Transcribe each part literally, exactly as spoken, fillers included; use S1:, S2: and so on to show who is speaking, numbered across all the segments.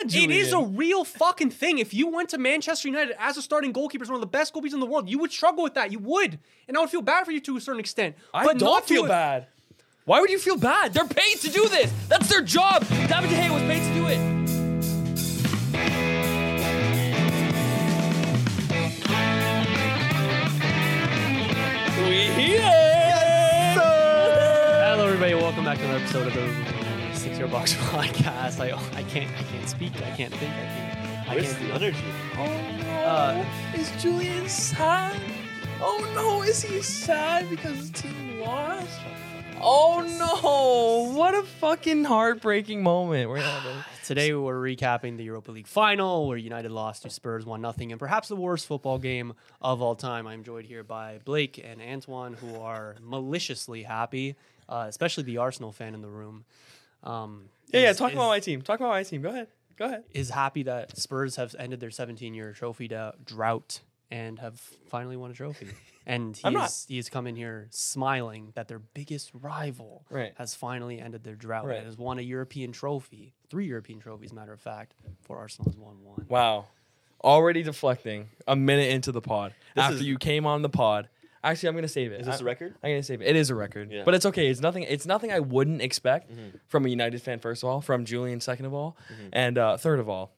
S1: Julian.
S2: It is a real fucking thing. If you went to Manchester United as a starting goalkeeper, as one of the best goalkeepers in the world, you would struggle with that. You would. And I would feel bad for you to a certain extent.
S1: I
S2: but
S1: don't
S2: not
S1: feel
S2: to
S1: bad. Why would you feel bad? They're paid to do this. That's their job. David De Gea was paid to do it. We here.
S2: Hello, everybody. Welcome back to another episode of the Six Yard Box Podcast. I, I can't, I can't speak. I can't think. I can't. I
S3: Where's
S2: can't
S3: the
S2: do
S3: energy?
S1: Oh no!
S2: Uh,
S1: is Julian sad? Oh no! Is he sad because his team lost? Oh no! What a fucking heartbreaking moment. We're having.
S2: Today we're recapping the Europa League final where United lost to Spurs one nothing, and perhaps the worst football game of all time. I'm joined here by Blake and Antoine, who are maliciously happy, uh, especially the Arsenal fan in the room. Um,
S1: Yeah, yeah.
S2: is-
S1: Talk
S2: is-
S1: about my team. Talk about my team. Go ahead. Go ahead.
S2: Is happy that Spurs have ended their seventeen-year trophy da- drought and have finally won a trophy. And
S1: I'm not.
S2: he's he's come in here smiling that their biggest rival
S1: Right.
S2: has finally ended their drought
S1: Right.
S2: and has won a European trophy. Three European trophies, matter of fact, for Arsenal has won one.
S1: Wow. Already deflecting a minute into the pod
S3: This
S1: after
S3: is-
S1: you came on the pod. Actually, I'm gonna save it.
S3: Is this
S1: I-
S3: a record?
S1: I'm gonna save it. It is a record,
S3: Yeah.
S1: but it's okay. It's nothing. It's nothing I wouldn't expect
S3: Mm-hmm.
S1: from a United fan. First of all, from Julian. Second of all, and uh, third of all,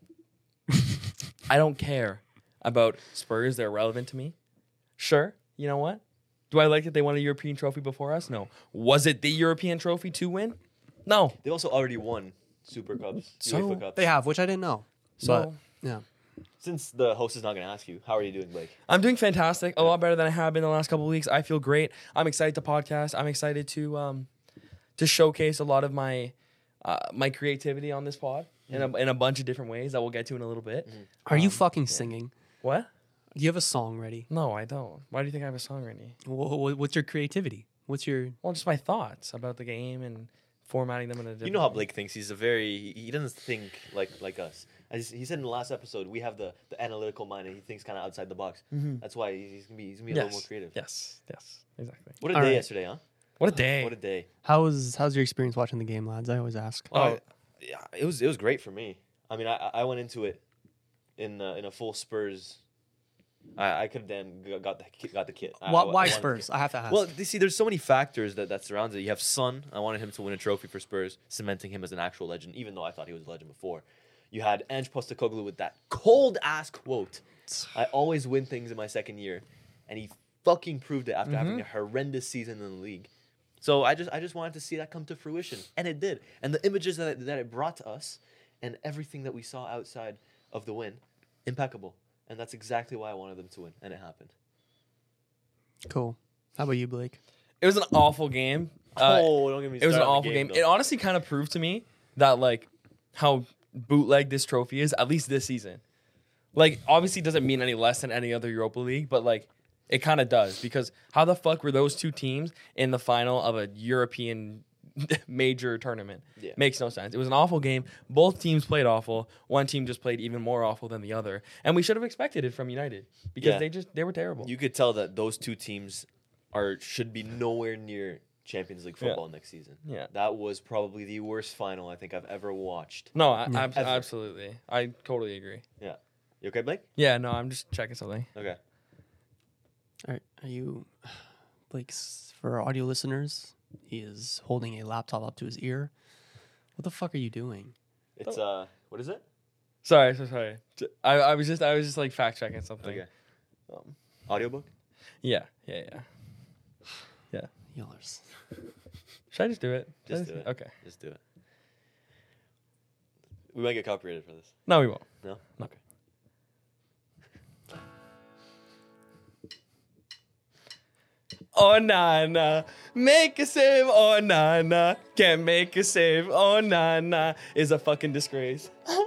S1: I don't care about Spurs. They're irrelevant to me. Sure, you know what? Do I like that they won a European trophy before us? No. Was it the European trophy to win? No.
S3: They've also already won Super Cups,
S1: So,
S3: UEFA Cups.
S2: They have, which I didn't know.
S1: So
S2: But, yeah.
S3: Since the host is not going to ask you, how are you doing, Blake?
S1: I'm doing fantastic. A lot better than I have been the last couple of weeks. I feel great. I'm excited to podcast. I'm excited to um to showcase a lot of my uh, my creativity on this pod in a in a bunch of different ways that we'll get to in a little bit.
S2: Are you fucking singing?
S1: What?
S2: Do you have a song ready?
S1: No, I don't. Why do you think I have a song ready?
S2: Wh- wh- What's your creativity? What's your...
S1: Well, just my thoughts about the game and formatting them in a different
S3: You know how
S1: way.
S3: Blake thinks. He's a very, he doesn't think like like us. As he said in the last episode, we have the, the analytical mind and he thinks kind of outside the box. That's why he's going to be, he's gonna be a
S1: yes.
S3: little more creative.
S1: Yes. Yes. Exactly.
S3: What a
S2: All
S3: day
S2: right.
S3: yesterday, huh?
S1: What a day.
S3: What a day.
S2: How was, how's your experience watching the game, lads? I always ask.
S3: Oh, yeah, it was it was great for me. I mean, I I went into it in uh, in a full Spurs. I I could have then g- got the ki- got the kit. I-
S2: Why,
S3: I- I
S2: why
S3: wanted the
S2: Spurs?
S3: kit.
S2: I have to ask.
S3: Well, you see, there's so many factors that that surrounds it. You have Son. I wanted him to win a trophy for Spurs, cementing him as an actual legend, even though I thought he was a legend before. You had Ange Postecoglou with that cold ass quote. I always win things in my second year, and he fucking proved it after having a horrendous season in the league. So I just I just wanted to see that come to fruition, and it did. And the images that it, that it brought to us, and everything that we saw outside of the win, impeccable. And that's exactly why I wanted them to win, and it happened.
S2: Cool. How about you, Blake?
S1: It was an awful game. Uh,
S3: oh, don't get me
S1: It was an
S3: started on the
S1: awful game.
S3: though.
S1: It honestly kind of proved to me that like how bootleg this trophy is, at least this season. Like, obviously it doesn't mean any less than any other Europa League, but like it kind of does, because how the fuck were those two teams in the final of a European major tournament?
S3: Yeah.
S1: Makes no sense. It was an awful game. Both teams played awful. One team just played even more awful than the other, and we should have expected it from United because
S3: Yeah.
S1: they just they were terrible.
S3: You could tell that those two teams are should be nowhere near Champions League
S1: Yeah.
S3: football next season.
S1: Yeah.
S3: That was probably the worst final I think I've ever watched.
S1: no, I, ab-
S3: Ever.
S1: absolutely. I totally agree.
S3: Yeah. You okay, Blake?
S1: Yeah, no, I'm just checking something.
S3: Okay.
S2: All right. Are you... Blake's... For our audio listeners, he is holding a laptop up to his ear. What the fuck are you doing?
S3: It's uh what is it?
S1: Sorry, so sorry. J- I, I was just I was just like fact checking something.
S3: Okay. Um, audiobook?
S1: Yeah, yeah, yeah. Yeah.
S2: Y'all are s-
S1: Should I just do it? Should I
S3: Just do it.
S1: Okay.
S3: Just do it. We might get copyrighted for this.
S1: No, we won't.
S3: No? Okay.
S1: Oh nah nah, make a save. Oh nah nah, can't make a save. Oh nah nah, is a fucking disgrace.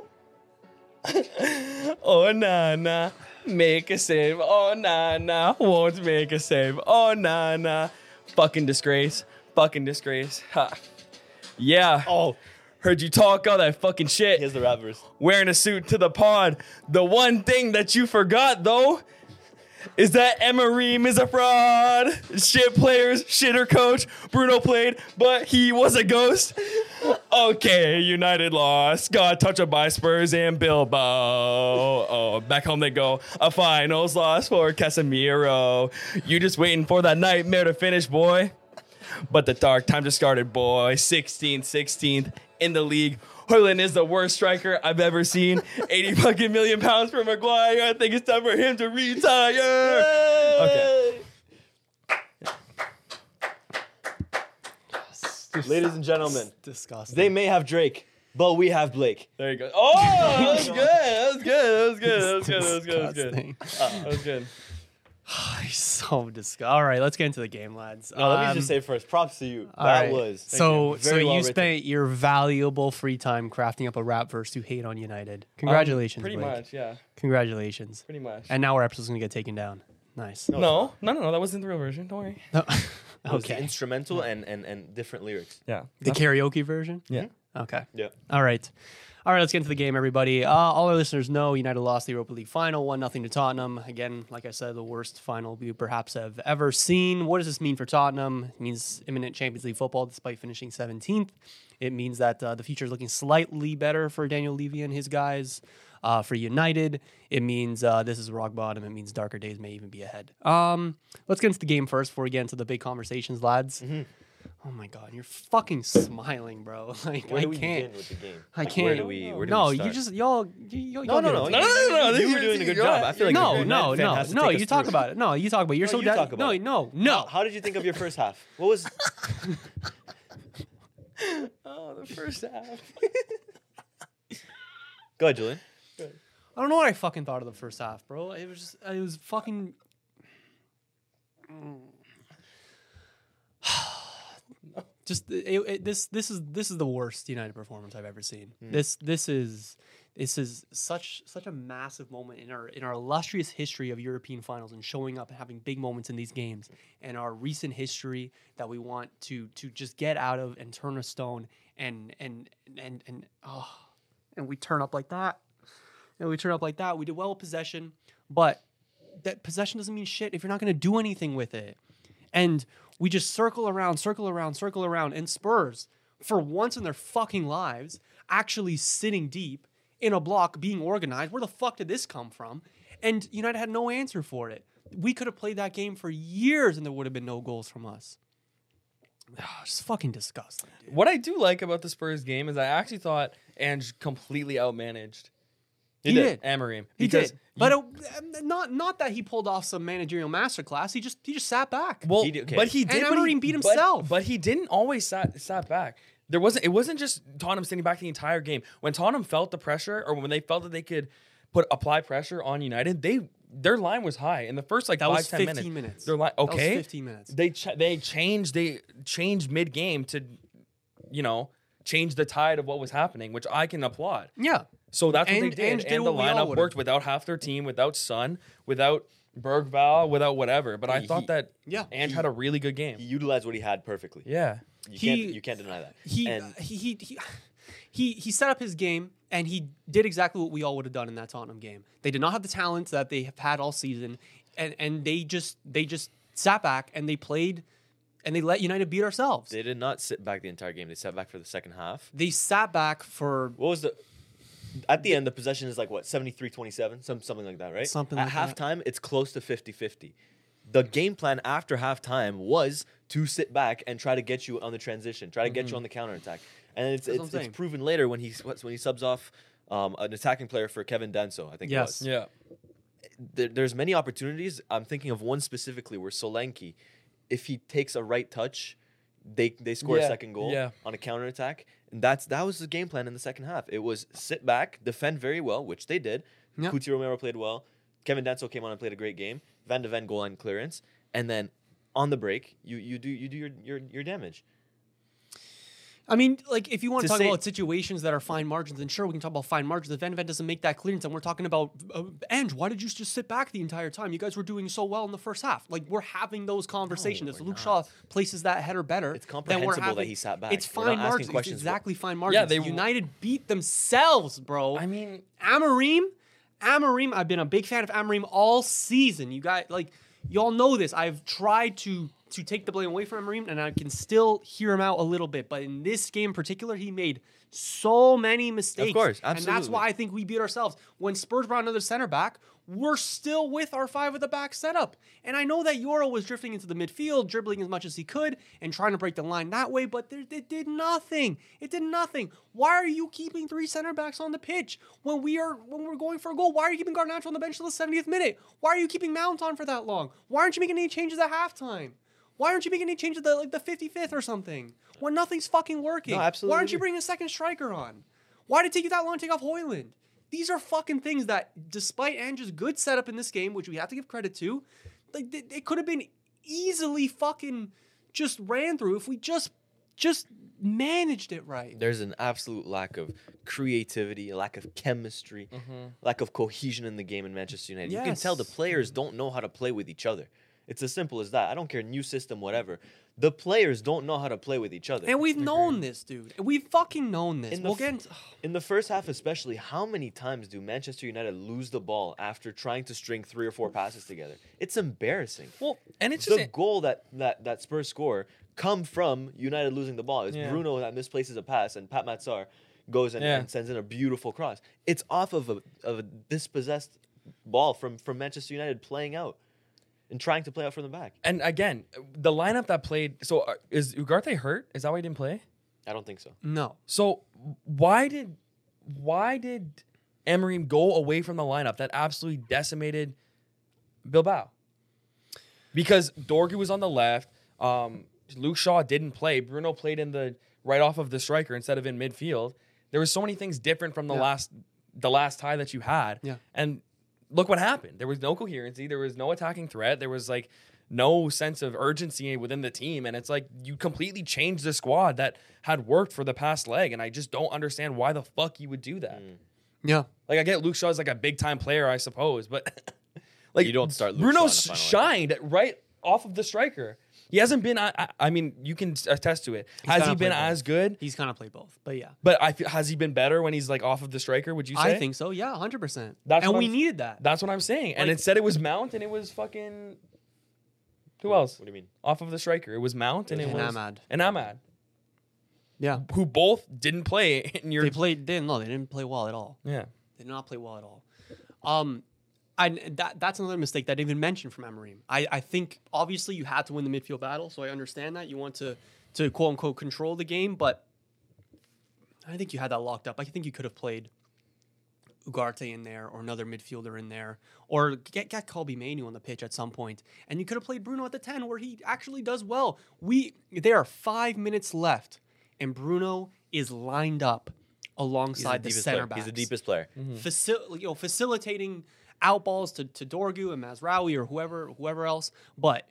S1: Oh nah nah, make a save. Oh nah nah, won't make a save. Oh nah nah, fucking disgrace. Fucking disgrace. Ha. Yeah.
S3: Oh,
S1: Heard you talk all that fucking shit.
S3: here's the rap verse.
S1: Wearing a suit to the pod. The one thing that you forgot though, is that Emery is a fraud. Shit players, shitter coach. Bruno played, but he was a ghost. Okay, United lost. Got touched up by Spurs and Bilbao. Oh, back home they go. A finals loss for Casemiro. You just waiting for that nightmare to finish, boy. But the dark time just started, boy. sixteenth, sixteenth in the league. Højlund is the worst striker I've ever seen. eighty fucking million pounds for Maguire. I think it's time for him to retire. Okay.
S3: Ladies and gentlemen,
S2: Disgusting.
S3: they may have Drake, but we have Blake.
S1: There you go. Oh, that was good. That was good. That was good. That was good. That was good. That was good.
S2: Disgusting.
S1: That was good.
S2: He's so disgusting. All right, let's get into the game, lads.
S3: No, let me
S2: Um,
S3: just say first, props to you.
S2: all
S3: That
S2: right.
S3: was
S2: so.
S3: Very
S2: So you
S3: well written.
S2: spent your valuable free time crafting up a rap verse to hate on United. Congratulations,
S1: Um, pretty
S2: Blake.
S1: much, yeah.
S2: Congratulations.
S1: Pretty much.
S2: And now our episode's gonna get taken down. Nice.
S3: No,
S1: No, no, no, no. That wasn't the real version. Don't worry.
S2: No.
S3: It was the
S2: Okay.
S3: instrumental and, and, and different lyrics.
S1: Yeah.
S2: The karaoke version.
S1: Yeah.
S2: Okay.
S3: Yeah.
S2: All right. All right, let's get into the game, everybody. Uh, all our listeners know United lost the Europa League final, one nothing to Tottenham. Again, like I said, the worst final we perhaps have ever seen. What does this mean for Tottenham? It means imminent Champions League football despite finishing seventeenth. It means that uh, the future is looking slightly better for Daniel Levy and his guys. Uh, for United, it means uh, this is rock bottom. It means darker days may even be ahead. Um, let's get into the game first before we get into the big conversations, lads.
S3: Mm-hmm.
S2: Oh my God, you're fucking smiling, bro. Like
S3: Where
S2: I
S3: do we
S2: can't.
S3: begin with the game?
S2: I
S3: Like,
S2: can't.
S3: Where do we? Where do
S2: no,
S3: we
S2: you
S3: start?
S2: just y'all. You, y'all
S3: No, no,
S2: get
S3: no.
S2: into
S1: No,
S2: it.
S1: no, no, no.
S3: You
S1: this
S3: were
S1: is-
S3: doing a good
S1: you're
S3: job.
S1: right.
S3: I feel like
S2: no,
S3: the
S2: no,
S3: United fan
S2: no,
S3: has to
S2: no.
S3: take
S2: You
S3: us
S2: talk
S3: first.
S2: about it. No, you talk about it. You're
S3: No,
S2: so
S3: you
S2: da-
S3: talk about
S2: no,
S3: it.
S2: no, no.
S3: How did you think of your first half? What was?
S1: Oh, the first half.
S3: Go ahead, Julian.
S2: I don't know what I fucking thought of the first half, bro. It was just, it was fucking. Just it, it, this this is this is the worst United performance I've ever seen. This this is this is such such a massive moment in our in our illustrious history of European finals and showing up and having big moments in these games, and our recent history that we want to to just get out of and turn a stone and and and and oh, and we turn up like that. And we turn up like that. We did well with possession, but that possession doesn't mean shit if you're not going to do anything with it. And we just circle around, circle around, circle around. And Spurs, for once in their fucking lives, actually sitting deep in a block, being organized. Where the fuck did this come from? And United had no answer for it. We could have played that game for years and there would have been no goals from us. Oh, it's fucking disgusting, dude.
S1: What I do like about the Spurs game is I actually thought Ange completely outmanaged
S2: He did.
S1: Amorim.
S2: He
S1: because
S2: did, but it, not not that he pulled off some managerial masterclass. He just he just sat back.
S1: Well,
S3: He did- okay.
S1: but he
S2: And
S1: did. but he-
S2: Amorim beat
S1: but-
S2: himself.
S1: But, he didn't always sat sat back. There wasn't. It wasn't just Tottenham sitting back the entire game. When Tottenham felt the pressure, or when they felt that they could put apply pressure on United, they their line was high in the first like
S2: That
S1: five
S2: was
S1: ten
S2: fifteen
S1: minutes.
S2: minutes.
S1: Their line
S2: That was
S1: okay.
S2: fifteen minutes.
S1: They ch- they changed. They changed mid game to, you know, change the tide of what was happening, which I can applaud.
S2: Yeah.
S1: So that's what
S2: And-
S1: they did,
S2: and did
S1: and the
S2: what we all
S1: lineup
S2: would've.
S1: worked without half their team, without Son, without Bergval, without whatever. But I
S3: He-
S1: thought that
S2: Yeah.
S1: Ange had a really good game.
S3: He utilized what he had perfectly.
S1: Yeah.
S3: You
S2: He-
S3: can't you can't deny that.
S2: He,
S3: and
S2: he he he he he set up his game and he did exactly what we all would have done in that Tottenham game. They did not have the talent that they have had all season, and and they just they just sat back and they played, and they let United beat ourselves.
S3: they did not sit back the entire game. They sat back for the second half.
S2: They sat back for
S3: What was the at the end the possession is like what seventy-three twenty-seven, some something like that, right?
S2: Something
S3: At
S2: like that.
S3: halftime it's close to fifty-fifty. The game plan after halftime was to sit back and try to get you on the transition, try to get you on the counterattack. And it's
S2: That's what
S3: it's,
S2: I'm
S3: it's
S2: saying.
S3: proven later when he when he subs off um, an attacking player for Kevin Danso, I think
S2: Yes.
S3: it was.
S1: Yeah.
S3: There, there's many opportunities. I'm thinking of one specifically where Solanke, if he takes a right touch, they they score
S1: Yeah,
S3: a second goal
S1: yeah.
S3: on a counterattack. And that's that was the game plan in the second half. It was sit back, defend very well, which they did.
S2: Yeah.
S3: Coutinho Romero played well. Kevin Danso came on and played a great game. Van de Ven goal line clearance. And then on the break, you you do you do your your, your damage.
S2: I mean, like, if you want to
S3: To
S2: talk
S3: say-
S2: about situations that are fine margins, then sure, we can talk about fine margins. If Van de Ven doesn't make that clearance, and we're talking about, uh, Ange, why did you just sit back the entire time? You guys were doing so well in the first half. Like, we're having those conversations. if
S3: we're
S2: Luke
S3: not.
S2: Shaw places that header better,
S3: It's
S2: then we're
S3: comprehensible
S2: having,
S3: that he sat back.
S2: It's
S3: We're
S2: fine
S3: not asking
S2: margins. It's
S3: questions.
S2: exactly fine margins.
S1: they-
S2: United beat themselves, bro.
S1: I mean,
S2: Amorim, Amorim, I've been a big fan of Amorim all season. You guys, like, y'all know this. I've tried to to take the blame away from Amorim, and I can still hear him out a little bit. But in this game in particular, he made so many mistakes.
S3: Of course,
S2: And that's
S3: absolutely.
S2: why I think we beat ourselves. When Spurs brought another center back, we're still with our five at the back setup. And I know that Euro was drifting into the midfield, dribbling as much as he could, and trying to break the line that way, but there, it did nothing. It did nothing. Why are you keeping three center backs on the pitch when we are when we're going for a goal? Why are you keeping Garnacho on the bench till the seventieth minute? Why are you keeping Mount on for that long? Why aren't you making any changes at halftime? Why aren't you making any changes at the, like the fifty-fifth or something? When nothing's fucking working.
S3: No, absolutely.
S2: Why aren't you bringing a second striker on? Why did it take you that long to take off Hoyland? These are fucking things that, despite Ange's good setup in this game, which we have to give credit to, like it, it could have been easily fucking just ran through if we just just managed it right.
S3: There's an absolute lack of creativity, a lack of chemistry, lack of cohesion in the game in Manchester United. You can tell the
S2: Yes.
S3: players don't know how to play with each other. It's as simple as that. I don't care, new system, whatever. The players don't know how to play with each other.
S2: And we've known this, dude. We've fucking known this.
S3: In the
S2: We'll
S3: f-
S2: get into,
S3: In the first half especially, how many times do Manchester United lose the ball after trying to string three or four passes together? It's embarrassing.
S1: Well, and it's
S3: The
S1: just
S3: goal that, that, that Spurs score come from United losing the ball. It's
S1: Yeah.
S3: Bruno that misplaces a pass, and Pat Matsar goes and,
S1: Yeah.
S3: and sends in a beautiful cross. It's off of a, of a dispossessed ball from, from Manchester United playing out and trying to play out from the back.
S1: and again, the lineup that played. So uh, is Ugarte hurt? Is that why he didn't play?
S3: I don't think so.
S2: no.
S1: So why did why did Emery go away from the lineup that absolutely decimated Bilbao? Because Dorgu was on the left. Um, Luke Shaw didn't play. Bruno played in the right off of the striker instead of in midfield. There was so many things different from the
S2: Yeah.
S1: last the last tie that you had.
S2: Yeah.
S1: And look what happened. There was no coherency. There was no attacking threat. There was like no sense of urgency within the team. And it's like you completely changed the squad that had worked for the past leg. And I just don't understand why the fuck you would do that.
S2: Yeah.
S1: Like I get Luke Shaw's like a big time player, I suppose, but like
S3: You don't start Luke
S1: Bruno
S3: Shaw in the
S1: sh-
S3: final,
S1: shined right off of the striker. He hasn't been. I, I, I mean, you can attest to it. has
S2: kinda
S1: he been
S2: played both.
S1: as good?
S2: He's kind of played both, but yeah.
S1: But I feel, has he been better when he's like off of the striker? Would you say?
S2: I think so. Yeah, one hundred percent.
S1: That's
S2: And
S1: what
S2: we
S1: I'm-
S2: needed that.
S1: That's what I'm saying. And
S2: Like-
S1: instead, it was Mount, and it was fucking. Who else?
S3: What do you mean?
S1: Off of the striker, it was Mount, and it
S2: And
S1: was
S2: Ahmad.
S1: and Ahmad,
S2: Yeah.
S1: who both didn't play in your.
S2: They played, they, no, they didn't play well at all.
S1: yeah.
S2: They did not play well at all. Um, I that that's another mistake that I didn't even mention from Amorim. I, I think obviously you had to win the midfield battle, so I understand that you want to to quote unquote control the game, but I think you had that locked up. I think you could have played Ugarte in there or another midfielder in there, or get get Colby Mainu on the pitch at some point, and you could have played Bruno at the ten where he actually does well. We there are five minutes left, and Bruno is lined up alongside the
S3: deepest
S2: center
S3: player.
S2: backs.
S3: He's the deepest player.
S2: Facil- you know, facilitating outballs to, to Dorgu and Mazraoui or whoever whoever else. But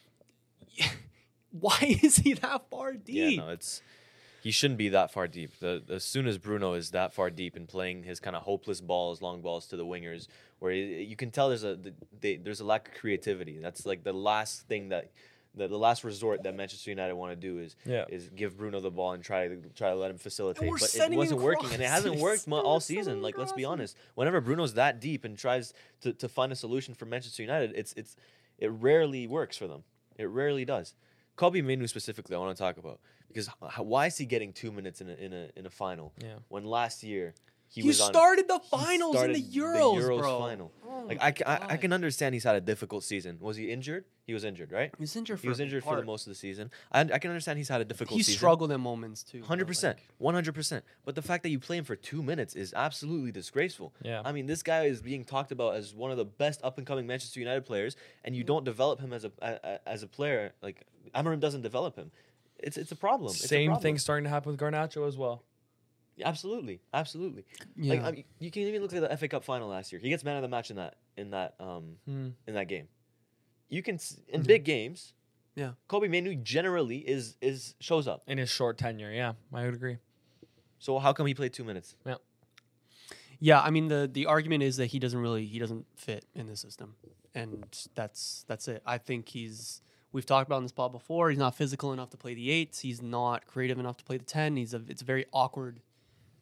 S2: why is he that far deep?
S3: Yeah, no, it's he shouldn't be that far deep. The as soon as Bruno is that far deep and playing his kind of hopeless balls, long balls to the wingers, where he, you can tell there's a the, they, there's a lack of creativity. That's like the last thing that the, the last resort that Manchester United want to do is
S1: Yeah.
S3: is give Bruno the ball and try to try to let him facilitate.
S2: we're
S3: But it
S2: sending
S3: wasn't
S2: in
S3: working, and it hasn't
S2: crosses.
S3: worked mu-
S2: We're
S3: all
S2: sending
S3: season. Like let's be
S2: crosses.
S3: honest, whenever Bruno's that deep and tries to, to find a solution for Manchester United, it's it's it rarely works for them. It rarely does. Kobe Minu specifically, I want to talk about because h- why is he getting two minutes in a in a in a final?
S1: Yeah.
S3: When last year he
S2: You
S3: was on,
S2: started the
S3: he
S2: finals and the
S3: started
S2: Euros,
S3: Euros
S2: bro.
S3: final.
S2: Oh
S3: like
S2: my
S3: I, ca- I, I
S2: God.
S3: can understand he's had a difficult season. Was he injured? He was injured, right?
S2: He was injured for
S3: He was
S2: a
S3: injured for
S2: part.
S3: the most of the season. I, I can understand he's had a difficult
S2: He
S3: season.
S2: struggled in moments too. but,
S3: Hundred percent,
S2: like,
S3: one hundred percent. But the fact that you play him for two minutes is absolutely disgraceful.
S1: Yeah.
S3: I mean, this guy is being talked about as one of the best up and coming Manchester United players, and you don't develop him as a, a, a as a player. Like Amorim doesn't develop him. It's it's a problem. It's a
S1: Same
S3: problem.
S1: thing starting to happen with Garnacho as well.
S3: Absolutely, absolutely.
S2: Yeah.
S3: Like I mean, you can even look at the F A Cup final last year. He gets man of the match in that in that um
S1: Hmm.
S3: in that game. You can s- in
S2: Mhm.
S3: big games.
S2: Yeah.
S3: Kobe Manu generally is is shows up.
S1: In his short tenure, yeah, I would agree.
S3: So how come he played two minutes?
S2: Yeah, I mean the the argument is that he doesn't really he doesn't fit in the system, and that's that's it. I think he's we've talked about in this pod before. He's not physical enough to play the eights. He's not creative enough to play the ten. He's a it's a very awkward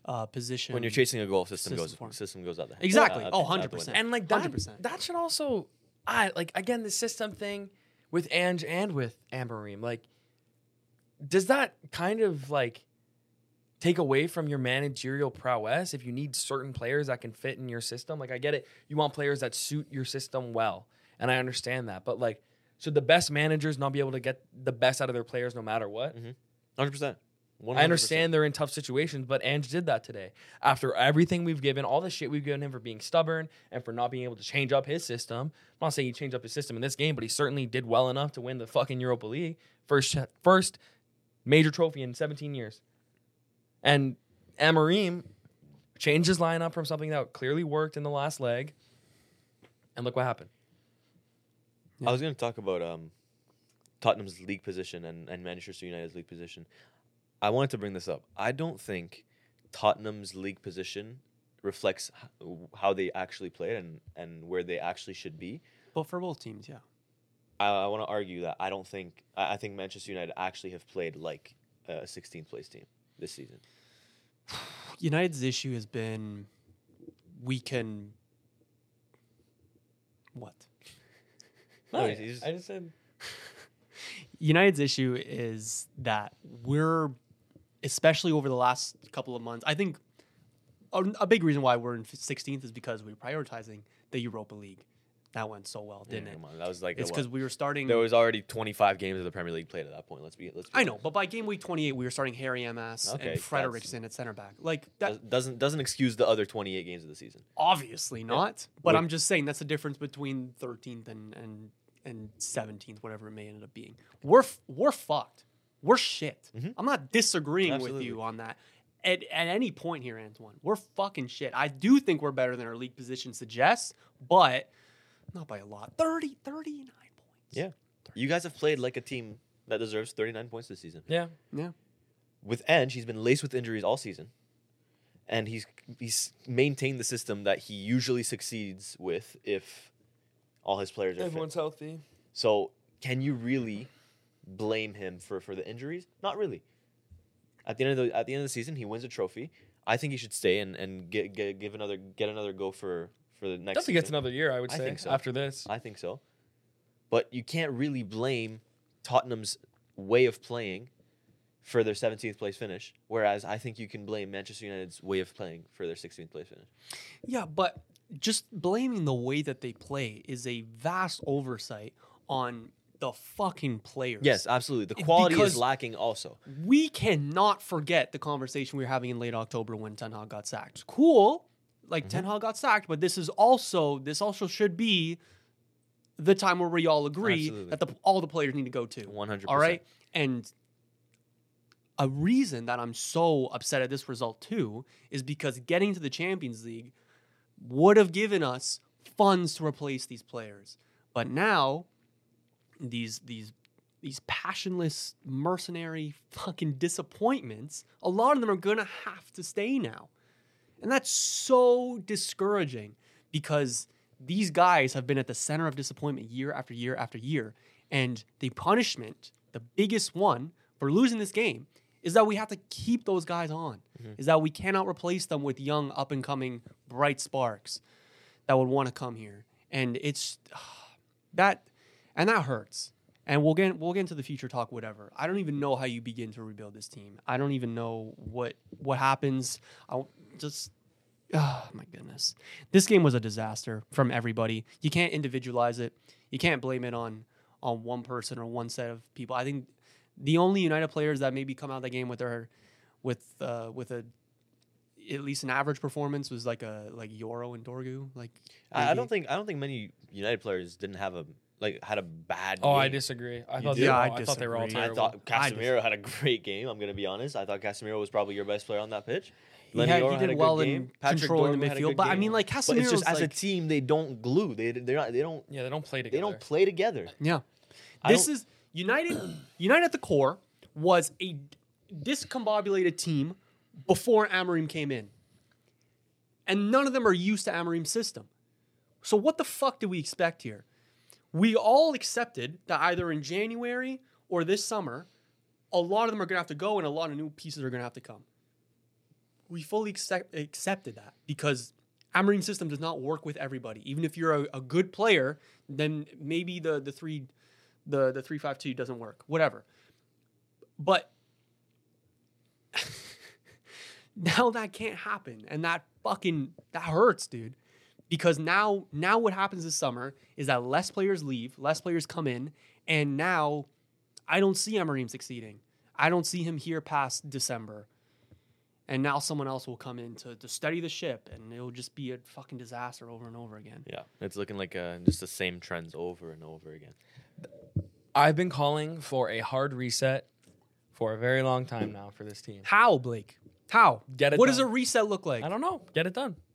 S2: uh, position.
S3: When you're chasing a goal, system,
S2: System form.
S3: goes system goes out the
S2: Exactly.
S3: out
S2: Oh,
S3: the- out the
S2: one hundred percent.
S3: window.
S1: And like
S2: one
S1: that,
S2: hundred percent.
S1: that should also, I like again the system thing with Ange and with Amorim. Like, does that kind of like take away from your managerial prowess if you need certain players that can fit in your system? Like, I get it, you want players that suit your system well, and I understand that. But like, should the best managers not be able to get the best out of their players no matter what?
S3: one hundred percent.
S1: I understand they're in tough situations, but Ange did that today. After everything we've given, all the shit we've given him for being stubborn and for not being able to change up his system. I'm not saying he changed up his system in this game, but he certainly did well enough to win the fucking Europa League. First, first major trophy in seventeen years. And Amorim changed his lineup from something that clearly worked in the last leg. And look what happened.
S3: I was going to talk about um, Tottenham's league position and, and Manchester United's league position. I wanted to bring this up. I don't think Tottenham's league position reflects h- how they actually played and, and where they actually should be.
S2: But for both teams, yeah.
S3: I, I want to argue that I don't think I, I think Manchester United actually have played like a sixteenth place team this season.
S2: United's issue has been we can. What?
S3: No, he's- he's-
S1: I just said
S2: United's issue is that we're, especially over the last couple of months, I think a, a big reason why we're in sixteenth is because we were prioritizing the Europa League. That went so well, didn't
S3: Yeah,
S2: it?
S3: come on, that was like
S2: It's
S3: a,
S2: because
S3: what?
S2: we were starting.
S3: There was already twenty-five games of the Premier League played at that point. Let's be let's. Be
S2: I know,
S3: honest.
S2: but by game week twenty-eight, we were starting Harry M S
S3: Okay,
S2: and
S3: that's-
S2: Frederiksen at center back. Like that,
S3: Does- doesn't doesn't excuse the other twenty-eight games of the season.
S2: obviously not. But
S3: What-
S2: I'm just saying that's the difference between thirteenth and and and seventeenth, whatever it may end up being. We're f- we're fucked. We're shit.
S3: Mhm.
S2: I'm not disagreeing
S3: Absolutely.
S2: with you on that. At, at any point here, Antoine, we're fucking shit. I do think we're better than our league position suggests, but not by a lot. thirty, thirty-nine points.
S3: Yeah, you guys have played like a team that deserves thirty-nine points this season.
S1: yeah.
S2: Yeah.
S3: With Ange, he's been laced with injuries all season, and he's he's maintained the system that he usually succeeds with if all his players are
S1: Everyone's
S3: fit.
S1: healthy.
S3: So, can you really blame him for, for the injuries? Not really. At the end of the at the end of the season, he wins a trophy. I think he should stay and, and get, get give another get another go for, for the next.
S1: Definitely gets
S3: season.
S1: another year, I would
S3: I
S1: say,
S3: think so.
S1: after this.
S3: I think so. But you can't really blame Tottenham's way of playing for their seventeenth place finish, whereas I think you can blame Manchester United's way of playing for their sixteenth place finish.
S2: Yeah, but just blaming the way that they play is a vast oversight on the fucking players.
S3: Yes, absolutely. The quality
S2: Because-
S3: is lacking also.
S2: We cannot forget the conversation we were having in late October when Ten Hag got sacked. Cool, like Ten Hag got sacked, but this is also this also should be the time where we all agree
S3: Absolutely.
S2: that the, all the players need to go to.
S3: one hundred percent.
S2: All right, and a reason that I'm so upset at this result too is because getting to the Champions League would have given us funds to replace these players, but now these these these passionless mercenary fucking disappointments, a lot of them are gonna have to stay now, and that's so discouraging because these guys have been at the center of disappointment year after year after year, and the punishment, the biggest one for losing this game, is that we have to keep those guys on. Is that we cannot replace them with young, up and coming, bright sparks that would want to come here, and it's that, and that hurts. And we'll get we'll get into the future talk, whatever. I don't even know how you begin to rebuild this team. I don't even know what what happens. I just. Oh my goodness. This game was a disaster from everybody. You can't individualize it. You can't blame it on on one person or one set of people. I think the only United players that maybe come out of the game with their with uh, with a at least an average performance was like a like Yoro and Dorgu. Like
S3: I, I
S2: maybe.
S3: don't think I don't think many United players didn't have a like had a bad
S1: Oh,
S3: game.
S1: I disagree. I
S3: You
S1: thought,
S3: do?
S1: they were
S2: Yeah,
S1: all,
S2: I
S1: I thought they were all
S2: disagree.
S3: I
S1: terrible.
S3: thought
S2: I
S3: Casemiro had a great game. I'm going to be honest. I thought Casemiro was probably your best player on that pitch.
S2: He, had,
S3: Yoro
S2: he
S3: had a
S2: did
S3: good
S2: well
S3: game.
S2: in
S3: Patrick
S2: controlling the
S3: Dorgu had a
S2: midfield,
S3: good
S2: but I
S3: game.
S2: mean, like
S3: But it's
S2: Casemiro's
S3: just as a
S2: like,
S3: team they don't glue. They they're not they don't
S1: Yeah, they don't play
S3: they
S1: together.
S3: don't play together.
S2: yeah.
S3: I
S2: This
S3: don't-
S2: is United. United at the core was a discombobulated team before Amorim came in, and none of them are used to Amorim's system. So what the fuck do we expect here? We all accepted that either in January or this summer, a lot of them are going to have to go, and a lot of new pieces are going to have to come. we fully accept, accepted that because Amorim's system does not work with everybody. Even if you're a, a good player, then maybe the the three the the three five two doesn't work. Whatever. But now that can't happen, and that fucking that hurts, dude. Because now now what happens this summer is that less players leave, less players come in, and now I don't see Amorim succeeding. I don't see him here past December. And now someone else will come in to, to steady the ship, and it'll just be a fucking disaster over and over again.
S3: Yeah, it's looking like uh, just the same trends over and over again.
S1: I've been calling for a hard reset for a very long time now for this team.
S2: How, Blake? How?
S1: Get it
S2: What
S1: done.
S2: does a reset look like?
S1: I don't know. Get it done.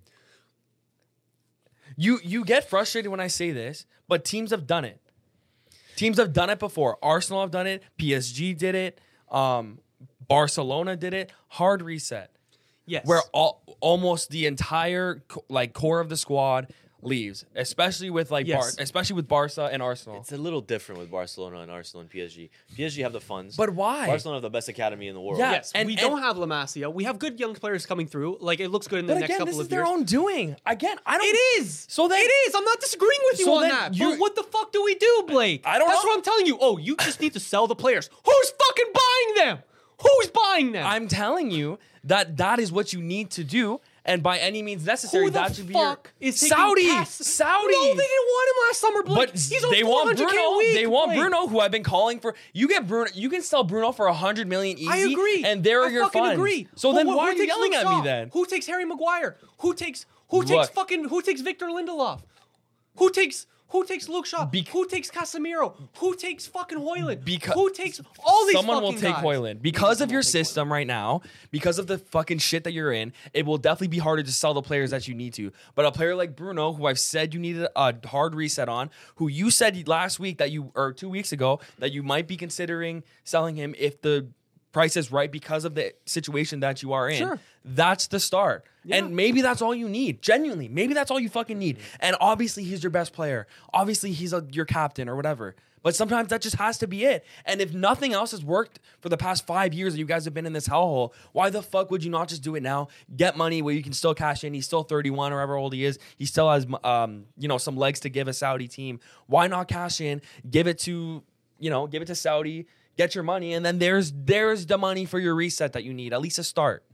S1: You you get frustrated when I say this, but teams have done it. Teams have done it before. Arsenal have done it. P S G did it. Um, Barcelona did it. Hard reset.
S2: Yes.
S1: Where all, almost the entire co- like core of the squad leaves, especially with like
S2: Yes.
S1: Bar- especially with Barca and Arsenal.
S3: It's a little different with Barcelona and Arsenal and P S G. P S G have the funds.
S1: But why?
S3: Barcelona have the best academy in the world.
S1: Yeah.
S2: Yes,
S1: and-
S2: we
S1: and-
S2: don't have La Masia. We have good young players coming through. Like, it looks good in the
S1: But
S2: next
S1: again,
S2: couple
S1: this
S2: of
S1: is their
S2: years.
S1: own doing. Again, I don't.
S2: It is.
S1: So then-
S2: it is. I'm not disagreeing with you
S1: So
S2: on
S1: then
S2: that.
S1: you-
S2: But what the fuck do we do, Blake?
S1: I don't
S2: That's
S1: know.
S2: what I'm telling you. Oh, you just need to sell the players. Who's fucking buying them? Who's buying them?
S1: I'm telling you that that is what you need to do, and by any means necessary,
S2: Who the
S1: that should be your
S2: fuck is taking
S1: Saudi.
S2: Cass-
S1: Saudi.
S2: No, they didn't want him last summer, Blake.
S1: But
S2: He's on
S1: they want
S2: four hundred K
S1: Bruno.
S2: a week,
S1: They want
S2: Blake.
S1: Bruno, who I've been calling for. You get Bruno. You can sell Bruno for a hundred million easy.
S2: I agree.
S1: And there are
S2: I
S1: your
S2: fucking
S1: funds.
S2: agree.
S1: So
S2: Who-
S1: then
S2: who
S1: why are you
S2: takes
S1: yelling
S2: Luke
S1: at
S2: Shaw?
S1: me then?
S2: Who takes Harry Maguire? Who takes who
S1: Look.
S2: takes fucking who takes Victor Lindelof? Who takes who takes Luke Shaw?
S1: Bec-
S2: who takes Casemiro? Who takes fucking Hoyland?
S1: Because
S2: who takes all these
S1: someone will
S2: fucking
S1: take
S2: guys?
S1: Hoyland because of
S2: Someone
S1: your
S2: will take Hoyland.
S1: system right now, because of the fucking shit that you're in. It will definitely be harder to sell the players that you need to. But a player like Bruno, who I've said you needed a hard reset on, who you said last week that you or two weeks ago that you might be considering selling him if the price is right because of the situation that you are in.
S2: Sure.
S1: That's the start.
S2: Yeah.
S1: And maybe that's all you need. Genuinely. Maybe that's all you fucking need. And obviously he's your best player. Obviously he's a, your captain or whatever. But sometimes that just has to be it. And if nothing else has worked for the past five years that you guys have been in this hellhole, why the fuck would you not just do it now? Get money where you can still cash in. He's still thirty-one or however old he is. He still has um, you know, some legs to give a Saudi team. Why not cash in? Give it to, you know, give it to Saudi. Get your money, and then there's there's the money for your reset that you need. At least a start.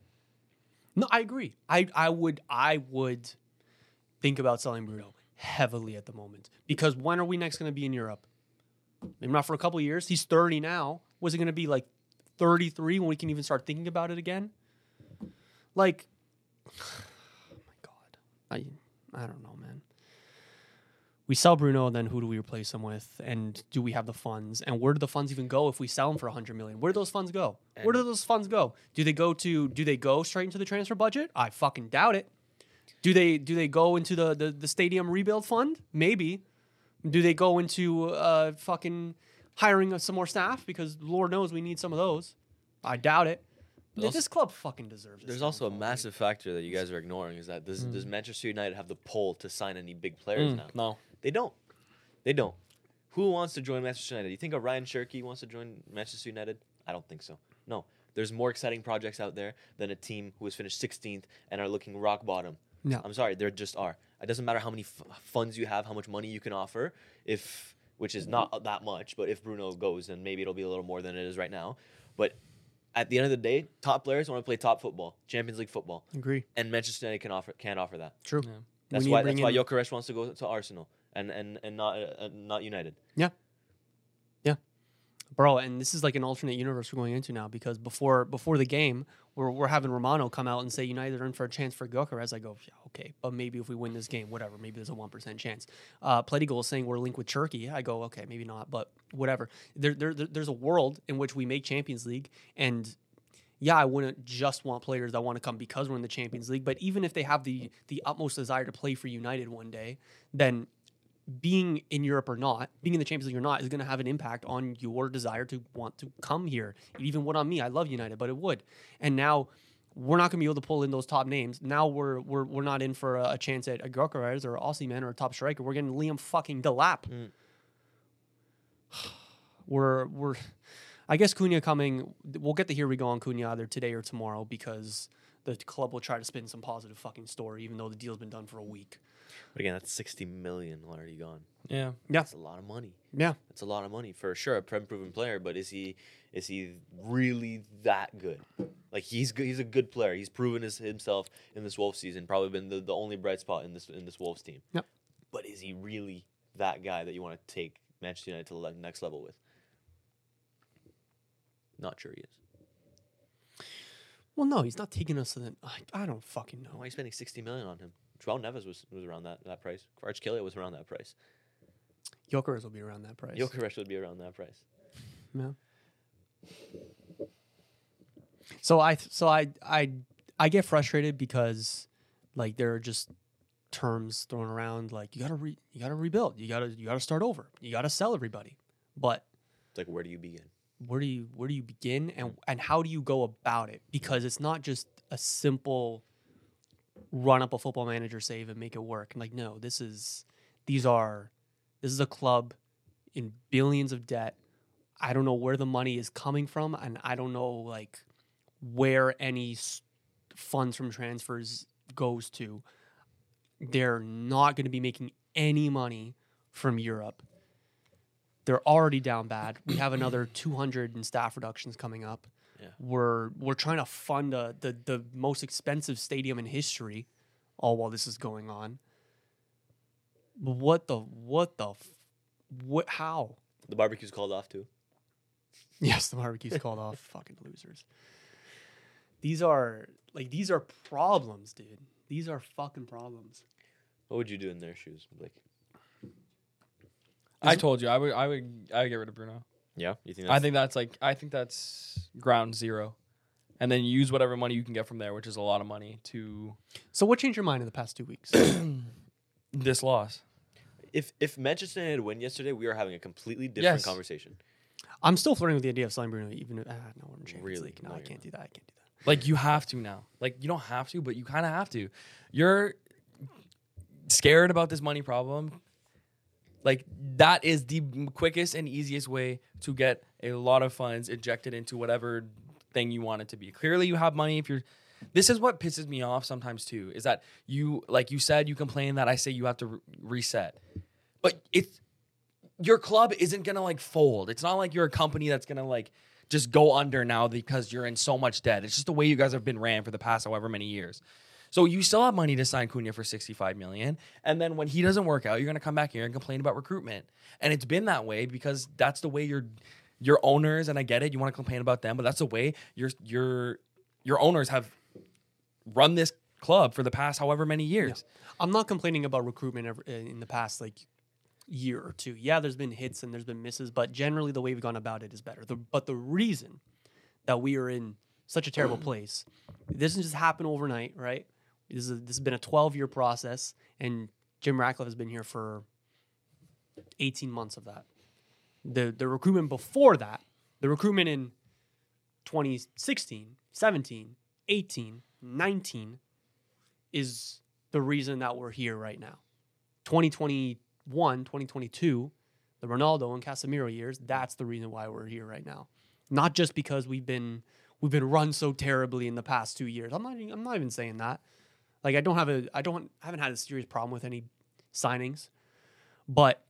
S2: No, I agree. I I would I would think about selling Bruno heavily at the moment because when are we next going to be in Europe? Maybe not for a couple of years. He's thirty now. Was it going to be like thirty-three when we can even start thinking about it again? Like, oh my god, I I don't know, man. We sell Bruno, and then who do we replace him with? And do we have the funds? And where do the funds even go if we sell him for a hundred million? Where do those funds go? where do those funds go? Do they go to? Do they go straight into the transfer budget? I fucking doubt it. Do they? Do they go into the the, the stadium rebuild fund? Maybe. Do they go into uh fucking hiring some more staff because Lord knows we need some of those? I doubt it.
S3: also-
S2: This club fucking deserves it.
S3: There's also a massive factor that you guys are ignoring is that does, does Manchester United have the pull to sign any big players now?
S1: No.
S3: They don't. They don't. Who wants to join Manchester United? You think a Ryan Cherky wants to join Manchester United? I don't think so. No. There's more exciting projects out there than a team who has finished sixteenth and are looking rock bottom.
S2: No.
S3: I'm sorry, there just are. It doesn't matter how many f- funds you have, how much money you can offer, if which is not that much, but if Bruno goes, then maybe it'll be a little more than it is right now. But at the end of the day, top players want to play top football, Champions League football,
S2: Agree.
S3: and Manchester United can offer can't offer that.
S2: True.
S1: Yeah.
S3: That's
S2: We need
S3: why
S2: to bring
S3: that's why
S2: in-
S3: Gyökeres wants to go to Arsenal and and and not uh, not United.
S2: Yeah. Yeah. Bro, and this is like an alternate universe we're going into now because before before the game, we're, we're having Romano come out and say United are in for a chance for Gyökeres. I go, yeah, okay, but maybe if we win this game, whatever, maybe there's a one percent chance. Uh, Plettigal is saying we're linked with Turkey. I go, okay, maybe not, but whatever. There, there, there- there's a world in which we make Champions League and yeah, I wouldn't just want players that want to come because we're in the Champions League, but even if they have the the utmost desire to play for United one day, then being in Europe or not, being in the Champions League or not, is going to have an impact on your desire to want to come here. It even would on me. I love United, but it would. And now we're not going to be able to pull in those top names. Now we're we're we're not in for a, a chance at a Gyökeres or Osimhen or a top striker. We're getting Liam fucking Delap.
S3: Mm.
S2: we're we're. I guess Cunha coming. We'll get the here we go on Cunha either today or tomorrow because the club will try to spin some positive fucking story, even though the deal's been done for a week.
S3: But again, that's sixty million already gone.
S1: Yeah.
S2: Yeah.
S3: That's a lot of money.
S2: Yeah.
S3: That's a lot of money for sure. A prem proven player, but is he is he really that good? Like he's good, he's a good player. He's proven his, himself in this Wolves season. Probably been the, the only bright spot in this in this Wolves team.
S2: Yep.
S3: But is he really that guy that you want to take Manchester United to the le- next level with? Not sure he is.
S2: Well, no, he's not taking us to the. I, I don't fucking know.
S3: Why are you spending sixty million on him? Joao Neves was, was around that, that price. Kvaratskhelia was around that price.
S2: Gyökeres will be around that price.
S3: Gyökeres would be around that price.
S2: Yeah. So I so I I I get frustrated because like there are just terms thrown around like you gotta re, you gotta rebuild, you gotta you gotta start over, you gotta sell everybody. But
S3: It's like, where do you begin?
S2: where do you where do you begin and and how do you go about it? Because it's not just a simple run up a Football Manager save and make it work. Like no, this is these are this is a club in billions of debt. I don't know where the money is coming from, and I don't know like where any s- funds from transfers goes to. They're not going to be making any money from Europe. They're already down bad. We have another two hundred in staff reductions coming up.
S3: Yeah.
S2: We're we're trying to fund a, the the most expensive stadium in history, all while this is going on. What the what the f- what how?
S3: The barbecue's called off too.
S2: Yes, the barbecue's called off. Fucking losers. These are like these are problems, dude. These are fucking problems.
S3: What would you do in their shoes, Blake?
S1: I told you I would I would I would get rid of Bruno.
S3: Yeah, you think?
S1: I
S3: That's,
S1: think that's like I think that's ground zero, and then use whatever money you can get from there, which is a lot of money, to
S2: So what changed your mind in the past two weeks?
S1: this loss.
S3: if if Manchester United win yesterday, we are having a completely different
S1: Yes.
S3: conversation.
S2: I'm still flirting with the idea of selling Bruno, even if ah, no, we're in Champions
S3: Really?
S2: League. No,
S3: No,
S2: I
S3: you're
S2: can't
S3: not.
S2: do that. I can't do that.
S1: Like you have to now. Like you don't have to, but you kind of have to. You're scared about this money problem. Like that is the quickest and easiest way to get a lot of funds injected into whatever thing you want it to be. Clearly you have money if you're this is what pisses me off sometimes too, is that you, like you said, you complain that I say you have to re- reset. But it's your club isn't going to like fold. It's not like you're a company that's going to like just go under now because you're in so much debt. It's just the way you guys have been ran for the past however many years. So you still have money to sign Cunha for sixty-five million dollars. And then when he doesn't work out, you're going to come back here and complain about recruitment. And it's been that way because that's the way your your owners, and I get it, you want to complain about them, but that's the way your your your owners have run this club for the past however many years.
S2: I'm not complaining about recruitment ever, in the past like year or two. Yeah, there's been hits and there's been misses, but generally the way we've gone about it is better. The, but the reason that we are in such a terrible place, this doesn't just happen overnight, right? This, is a, this has been a twelve-year process, and Jim Ratcliffe has been here for eighteen months of that. The the recruitment before that, the recruitment in twenty sixteen, seventeen, eighteen, nineteen is the reason that we're here right now. twenty twenty-one, twenty twenty-two, the Ronaldo and Casemiro years, that's the reason why we're here right now. Not just because we've been we've been run so terribly in the past two years. I'm not even, I'm not even saying that. Like I don't have a I don't I haven't had a serious problem with any signings, but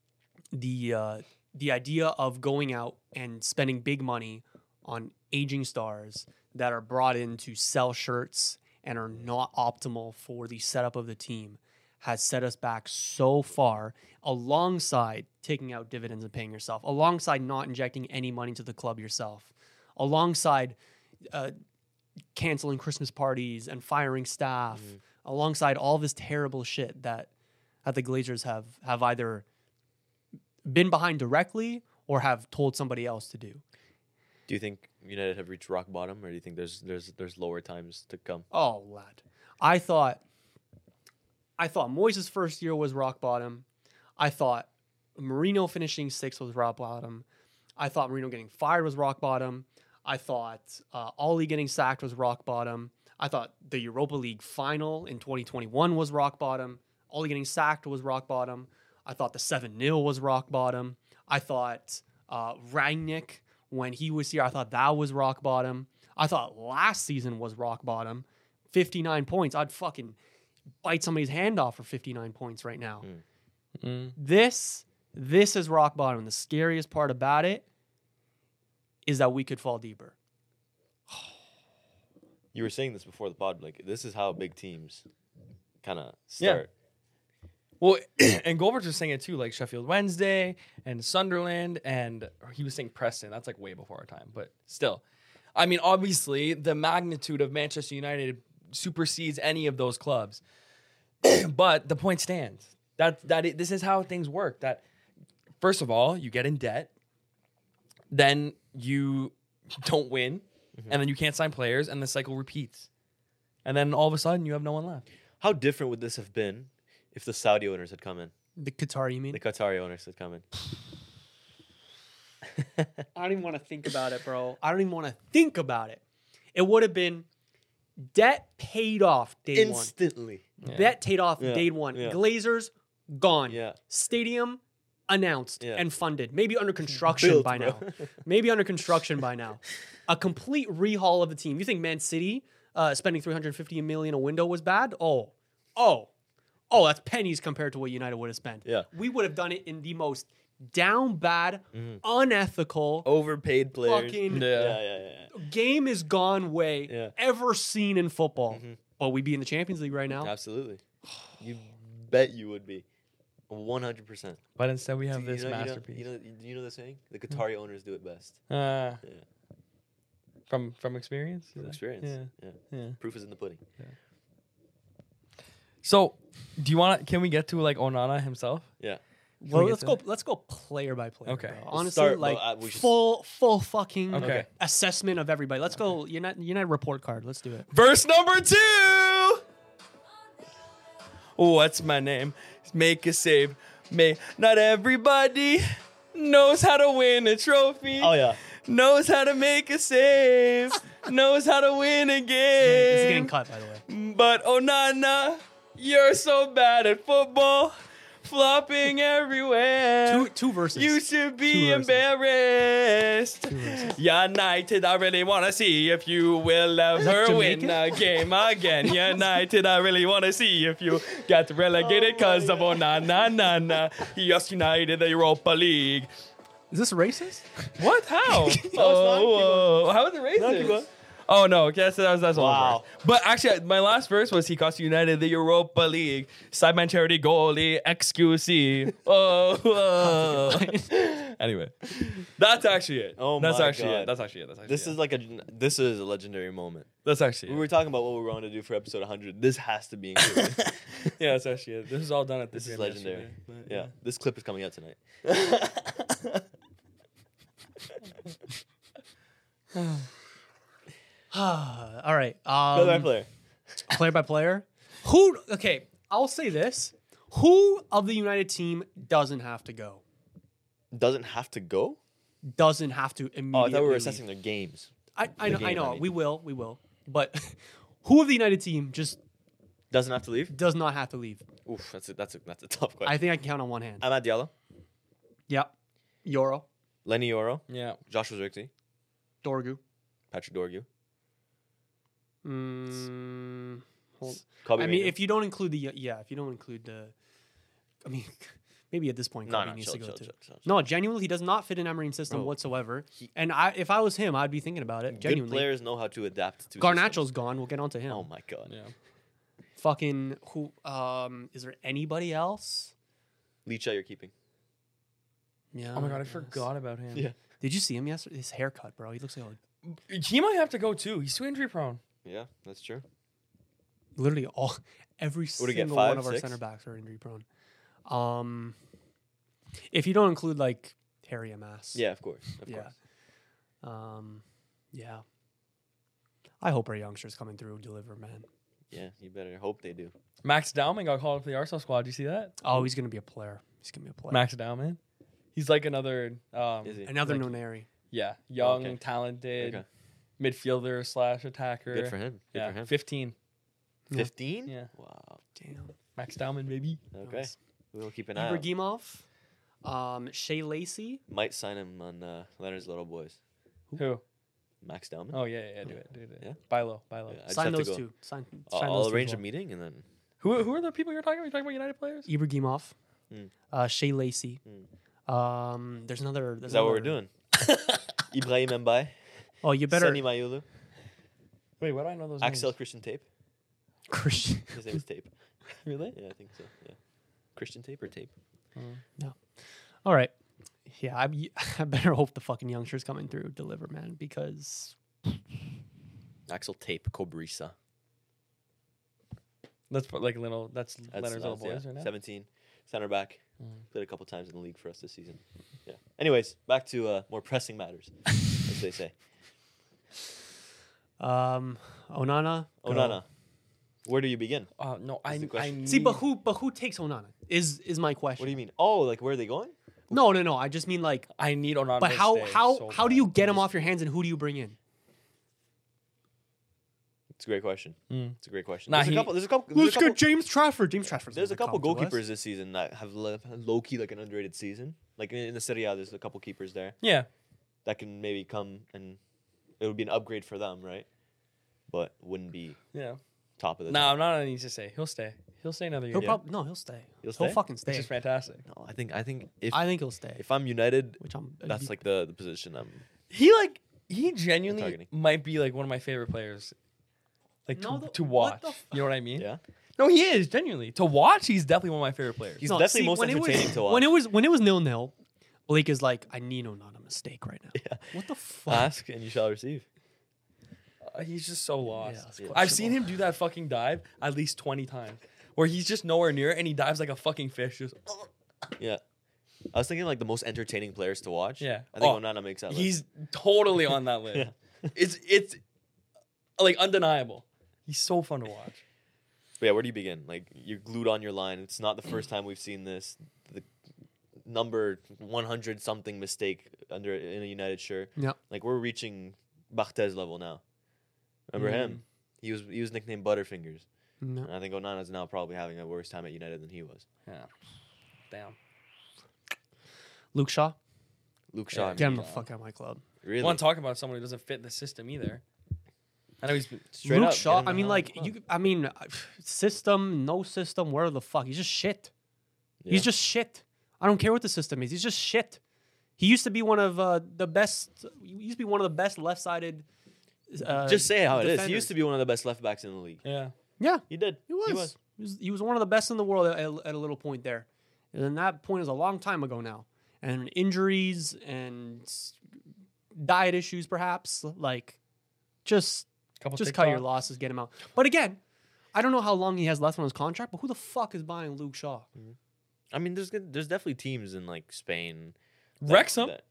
S2: the uh, the idea of going out and spending big money on aging stars that are brought in to sell shirts and are not optimal for the setup of the team has set us back so far, alongside taking out dividends and paying yourself, alongside not injecting any money to the club yourself, alongside uh, canceling Christmas parties and firing staff, mm-hmm. alongside all this terrible shit that, that the Glazers have, have either been behind directly or have told somebody else to do.
S3: Do you think United have reached rock bottom, or do you think there's there's there's lower times to come?
S2: Oh, lad. I thought I thought Moyes' first year was rock bottom. I thought Mourinho finishing sixth was rock bottom. I thought Mourinho getting fired was rock bottom. I thought uh, Ollie getting sacked was rock bottom. I thought the Europa League final in twenty twenty-one was rock bottom. Ollie getting sacked was rock bottom. I thought the seven nil was rock bottom. I thought uh, Rangnick, when he was here, I thought that was rock bottom. I thought last season was rock bottom. fifty-nine points. I'd fucking bite somebody's hand off for fifty-nine points right now.
S3: Mm.
S1: Mm.
S2: This, this is rock bottom. The scariest part about it is that we could fall deeper.
S3: You were saying this before the pod. Like this is how big teams kind of
S1: Yeah.
S3: start.
S1: Well, and Goldberg was saying it too, like Sheffield Wednesday and Sunderland, and or he was saying Preston. That's like way before our time, but still. I mean, obviously, the magnitude of Manchester United supersedes any of those clubs. But the point stands. That that it, this is how things work. That first of all, you get in debt, then you don't win,
S3: Mm-hmm.
S1: and then you can't sign players, and the cycle repeats. And then all of a sudden, you have no one left.
S3: How different would this have been if the Saudi owners had come in?
S2: The Qatar, you mean?
S3: The Qatari owners had come in.
S2: I don't even want to think about it, bro. I don't even want to think about it. It would have been debt paid off day one.
S3: Instantly.
S1: Yeah.
S2: Debt paid off
S3: Yeah,
S2: day one.
S3: yeah.
S2: Glazers gone.
S3: Yeah.
S2: Stadium announced
S3: Yeah.
S2: and funded. Maybe under construction
S3: Built,
S2: by
S3: bro.
S2: now. Maybe under construction by now. A complete rehaul of the team. You think Man City uh, spending three hundred fifty million a window was bad? Oh, oh, oh, that's pennies compared to what United would have spent.
S3: Yeah.
S2: We would have done it in the most down bad,
S3: Mhm.
S2: unethical,
S3: Overpaid players.
S2: fucking
S1: Yeah.
S3: Yeah, yeah, yeah.
S2: game is gone way
S3: Yeah.
S2: ever seen in football.
S3: Mhm.
S2: Oh, we'd be in the Champions League right now.
S3: Absolutely. You bet you would be. one hundred percent.
S1: But instead, we have
S3: Do you
S1: this
S3: know- you know-
S1: masterpiece.
S3: You know, you know the saying? The Qatari owners do it best.
S1: Uh,
S3: Yeah.
S1: From from experience? Is
S3: From
S1: that-
S3: experience.
S1: Yeah.
S3: Yeah.
S1: Yeah.
S3: Proof is in the pudding.
S1: So, do you want? to Can we get to like Onana himself?
S3: Yeah.
S2: Well,
S1: we
S2: let's
S1: get
S2: go.
S1: to
S2: Let's go player by player.
S1: Okay.
S2: bro.
S1: We'll
S2: Honestly,
S3: start,
S2: like
S3: but, uh, we should-
S2: full, full fucking
S1: Okay.
S2: assessment of everybody. Let's go. United, United report card. Let's do it.
S1: Verse number two. What's my name? Make a save. May not everybody knows how to win a trophy.
S3: Oh, yeah.
S1: Knows how to make a save. knows how to win a
S2: This is getting
S1: game.
S2: cut, by the way.
S1: But Onana, you're so bad at football, flopping everywhere.
S2: Two, two verses.
S1: You should be
S2: Two verses.
S1: embarrassed.
S2: Two verses.
S1: United, I really want to see if you will ever win
S2: Jamaican?
S1: a game again. United, I really want to see if you get relegated
S2: Oh
S1: because of Onana. Na, na. Yes, United, the Europa League.
S2: Is this racist?
S1: What? How?
S3: not. Keep
S1: oh, whoa. How is it
S3: No, keep
S1: racist?
S3: going.
S1: Oh no, okay, so that was that's one
S3: Wow.
S1: verse. But actually, my last verse was he cost United the Europa League. Sideman charity goalie, X Q C. Oh, oh. Anyway, that's actually it.
S3: Oh
S1: that's
S3: my
S1: actually
S3: God.
S1: it. That's actually it. That's actually
S3: This
S1: it.
S3: is like a this is a legendary moment.
S1: that's actually
S3: We
S1: it.
S3: were talking about what we were going to do for episode one hundred. This has to be included.
S1: Yeah, that's actually it. This is all done at
S3: This
S1: this.
S3: is legendary. Yeah, this clip is coming out tonight.
S2: All right.
S3: Player by
S2: Um,
S3: player.
S2: player by player. Who? Okay, I'll say this. Who of the United team doesn't have to go?
S3: Doesn't have to go.
S2: Doesn't have to immediately.
S3: Oh, I thought we were
S2: leave?
S3: assessing their games.
S2: I, I
S3: the
S2: know. I
S3: game, I
S2: know.
S3: mean.
S2: We will. We will. But who of the United team just
S3: Doesn't have to leave.
S2: does not have to leave?
S3: Oof, that's a that's a that's a tough question.
S2: I think I can count on one hand.
S3: Amad Diallo,
S2: Yep. Yoro,
S3: Lenny Yoro,
S1: Yeah.
S3: Joshua Zirkzee,
S2: Dorgu.
S3: Patrick Dorgu.
S2: Mm, hold.
S3: Kobe
S2: I mean,
S3: Manu.
S2: if you don't include the yeah, if you don't include the, I mean, maybe at this point,
S3: no,
S2: Kobe
S3: no,
S2: needs
S3: chill,
S2: to go
S3: chill,
S2: too.
S3: chill, chill, chill.
S2: No, genuinely, he does not fit in Emery's system
S3: Bro,
S2: whatsoever.
S3: he-
S2: and I, if I was him, I'd be thinking about it.
S3: Good
S2: Genuinely,
S3: players know how to adapt to.
S2: Garnacho's
S3: systems.
S2: gone. We'll get onto him.
S3: Oh my god.
S1: Yeah.
S2: Fucking who? Um, is there anybody else?
S3: Licha, you're keeping.
S2: Yeah.
S1: Oh my god, I
S2: yes.
S1: forgot about him.
S3: Yeah.
S2: Did you see him yesterday? His haircut, bro. He looks like a,
S1: He might have to go too. He's too injury prone.
S3: Yeah, that's true.
S2: literally all every
S3: Would he get
S2: single
S3: five,
S2: one of our
S3: six?
S2: center backs are injury prone. Um, if you don't include like Harry Amass.
S3: Yeah, of course. Of
S2: Yeah.
S3: course.
S2: Um, yeah. I hope our youngsters coming through deliver, man.
S3: Yeah, you better hope they do.
S1: Max Dowman got called up for the Arsenal squad. Do you see that?
S2: Oh, he's gonna be a player. He's gonna be a player.
S1: Max Dowman. He's like another. Um,
S3: Is he?
S2: Another
S1: like-
S2: Noneri.
S1: Yeah, young,
S3: Okay.
S1: talented
S3: Okay.
S1: midfielder slash attacker.
S3: Good for him. Good
S1: yeah,
S3: for him.
S1: fifteen.
S2: Yeah.
S3: Fifteen.
S1: Yeah,
S3: Wow.
S2: Damn.
S1: Max Dowman, baby.
S3: Okay.
S2: Nice.
S3: We'll keep an eye. out.
S2: Ibrahimov. Um, Shea Lacey.
S3: Might sign him on uh, Leonard's Little Boys.
S1: Who?
S3: Max Dowman.
S1: Oh yeah, yeah, yeah, do it, do it.
S3: Yeah?
S1: Buy low, buy low.
S3: Yeah, I just
S2: Sign
S3: have to
S2: those
S3: go.
S2: two. Sign,
S3: I'll,
S2: sign
S3: I'll
S2: those two
S3: arrange
S2: as
S3: a
S2: well.
S3: meeting and then
S1: Who who are the people you're talking about? You're talking about United players?
S2: Ibrahim Gimov,
S3: Mm.
S2: uh, Shea Lacey.
S3: Mm.
S2: Um, there's another. There's
S3: is that what we're
S2: another-
S3: doing? Ibrahim Mbaye,
S2: Oh, you better.
S3: Sani Mayulu,
S1: Wait, why do I know those
S3: Axel
S1: names?
S3: Christian Tape.
S2: Christian.
S3: His name is Tape.
S1: Really?
S3: Yeah, I think so. Yeah, Christian Tape or Tape.
S2: All right. Yeah, I, I better hope the fucking youngsters coming through deliver, man, because
S3: Axel Tape Cobrisa.
S1: That's put like a little. That's,
S3: That's,
S1: Leonard's little
S3: that's, yeah,
S1: boys right now.
S3: seventeen, center back.
S1: Mm.
S3: Played a couple times in the league for us this season. Yeah. Anyways, back to uh, more pressing matters, as they say.
S2: um, Onana. go.
S3: Onana, where do you begin?
S1: Uh, no, I,
S3: the
S1: I
S3: question.
S1: need,
S2: See, but who? But who takes Onana? Is is my question?
S3: What do you mean? Oh, like where are they going?
S2: No, no, no. I just mean like.
S1: I need Onana.
S2: But
S1: to
S2: how
S1: stay
S2: how
S1: so
S2: how do
S1: bad.
S2: you get him
S1: Just-
S2: off your hands, and who do you bring in?
S3: It's a great question.
S1: Mm.
S3: It's a great question.
S1: Nah,
S3: there's,
S1: he-
S3: a couple, there's a couple. There's a couple.
S2: James Trafford. James Trafford.
S3: There's a couple goalkeepers this season that have low key like an underrated season. Like in, in the Serie A, there's a couple keepers there
S1: Yeah,
S3: that can maybe come and it would be an upgrade for them, right? But wouldn't be
S1: yeah.
S3: top of the.
S1: No,
S3: top.
S1: I'm not need to say. He'll stay. He'll stay another year.
S2: He'll
S1: Yeah.
S2: probably no. He'll stay.
S3: He'll
S2: He'll
S3: stay?
S2: fucking
S1: Which
S2: stay.
S1: is fantastic.
S3: No, I think I think if
S2: I think he'll stay.
S3: if I'm United,
S2: Which I'm.
S3: that's like the the position I'm.
S1: He like he genuinely
S3: targeting.
S1: might be like one of my favorite players. Like
S2: No,
S1: to,
S2: the-
S1: to
S2: what
S1: watch.
S2: the f-
S1: You know what I mean?
S3: Yeah,
S1: No, he is genuinely to watch. He's definitely one of my favorite players.
S3: he's
S2: No,
S3: definitely
S2: see,
S3: most
S2: when it was-
S3: entertaining to watch.
S2: When it was when it was nil nil, Blake is like, I need not a mistake right now.
S3: Yeah.
S2: What the fuck?
S3: Ask and you shall receive.
S1: Uh, he's just so lost.
S2: that's
S3: Yeah.
S1: I've seen him do that fucking dive at least twenty times, where he's just nowhere near it and he dives like a fucking fish. Just
S3: Yeah, I was thinking like the most entertaining players to watch.
S1: Yeah.
S3: I think
S1: Oh,
S3: Onana makes that list.
S1: he's totally on that list.
S3: Yeah.
S1: It's it's like undeniable. He's so fun to watch.
S3: But yeah, where do you begin? Like you're glued on your line. It's not the first time we've seen this. The number one hundred something mistake under in a United shirt.
S2: Yeah.
S3: Like we're reaching Barthez level now. Remember
S1: Mm.
S3: him? He was he was nicknamed Butterfingers.
S2: No.
S3: And I think Onana's now probably having a worse time at United than he was.
S1: Yeah. Damn.
S2: Luke Shaw.
S3: Luke
S1: Yeah,
S3: Shaw.
S2: Get him
S3: man,
S2: the fuck out of my club.
S3: really?
S1: I want to talk about someone who doesn't fit the system either. I know he's been,
S3: Straight
S2: Luke
S3: up,
S2: Shaw.
S3: get him
S2: I
S3: the
S2: mean,
S3: hell
S2: like
S3: out of the
S2: you. I mean, uh, system, no system. Where the fuck? He's just shit.
S3: Yeah.
S2: He's just shit. I don't care what the system is. He's just shit. He used to be one of uh, the best. He used to be one of the best left-sided. Uh,
S3: Just say how it is. He
S2: defenders.
S3: used to be one of the best left backs in the league.
S1: yeah.
S2: Yeah,
S3: He did.
S2: he was.
S3: He was.
S2: He was. He was one of the best in the world at, at a little point there, and that point is a long time ago now. And injuries and diet issues, perhaps, like just
S1: Couple
S2: just cut your
S1: TikToks.
S2: losses, get him out. But again, I don't know how long he has left on his contract. But who the fuck is buying Luke Shaw?
S3: I mean, there's good- there's definitely teams in like Spain. that-
S1: Wrexham.
S3: that-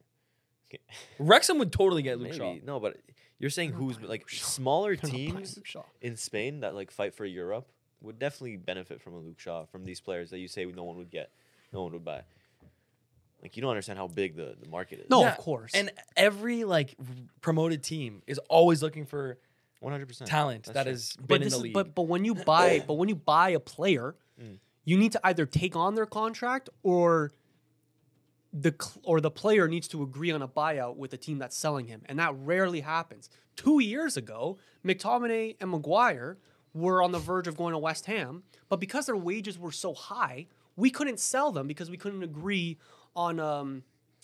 S1: Wrexham would totally get Luke
S3: Maybe
S1: Shaw.
S3: no, but you're saying
S2: They're not
S3: who's
S2: buying
S3: like
S2: Luke Shaw.
S3: smaller
S2: They're not buying
S3: teams
S2: Luke Shaw.
S3: in Spain that like fight for Europe would definitely benefit from a Luke Shaw from these players that you say no one would get, no one would buy. Like you don't understand how big the, the market is.
S2: No,
S1: Yeah,
S2: of course.
S1: And every like r- promoted team is always looking for
S3: one hundred percent
S1: talent
S3: That's
S1: that
S3: true.
S1: has been
S2: but
S1: in
S2: this
S1: the
S2: is,
S1: league.
S2: but but when you buy but when you buy a player,
S3: Mm.
S2: you need to either take on their contract or the cl- or the player needs to agree on a buyout with the team that's selling him, and that rarely happens. Two years ago, McTominay and Maguire were on the verge of going to West Ham, but because their wages were so high, we couldn't sell them because we couldn't agree on um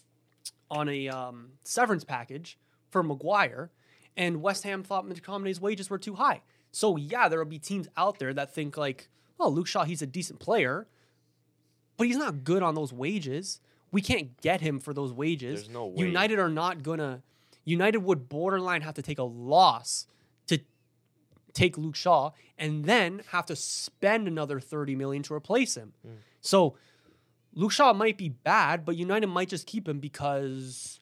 S2: on a um, severance package for Maguire, and West Ham thought McTominay's wages were too high. So yeah, there will be teams out there that think like, oh, Luke Shaw, he's a decent player, but he's not good on those wages. We can't get him for those wages.
S3: There's no way.
S2: United are not gonna. United would borderline have to take a loss to take Luke Shaw, and then have to spend another thirty million to replace him.
S3: Mm.
S2: So Luke Shaw might be bad, but United might just keep him because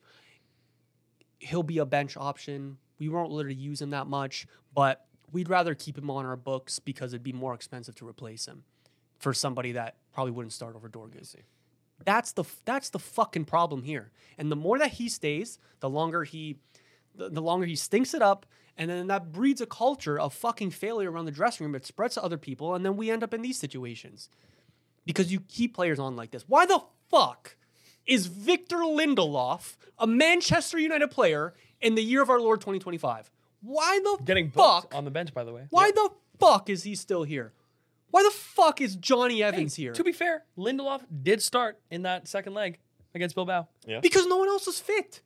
S2: he'll be a bench option. We won't literally use him that much, but we'd rather keep him on our books because it'd be more expensive to replace him for somebody that probably wouldn't start over Dorgu. That's the that's the fucking problem here. And the more that he stays, the longer he the, the longer he stinks it up, and then that breeds a culture of fucking failure around the dressing room. It spreads to other people, and then we end up in these situations. Because you keep players on like this. Why the fuck is Victor Lindelof, a Manchester United player, in the year of our Lord twenty twenty-five. Why the
S1: Getting
S2: fuck?
S1: booked on the bench, by the way.
S2: Why
S1: Yep.
S2: the fuck is he still here? Why the fuck is Johnny
S1: Hey,
S2: Evans here?
S1: to be fair, Lindelof did start in that second leg against Bilbao.
S2: Because no one else was fit.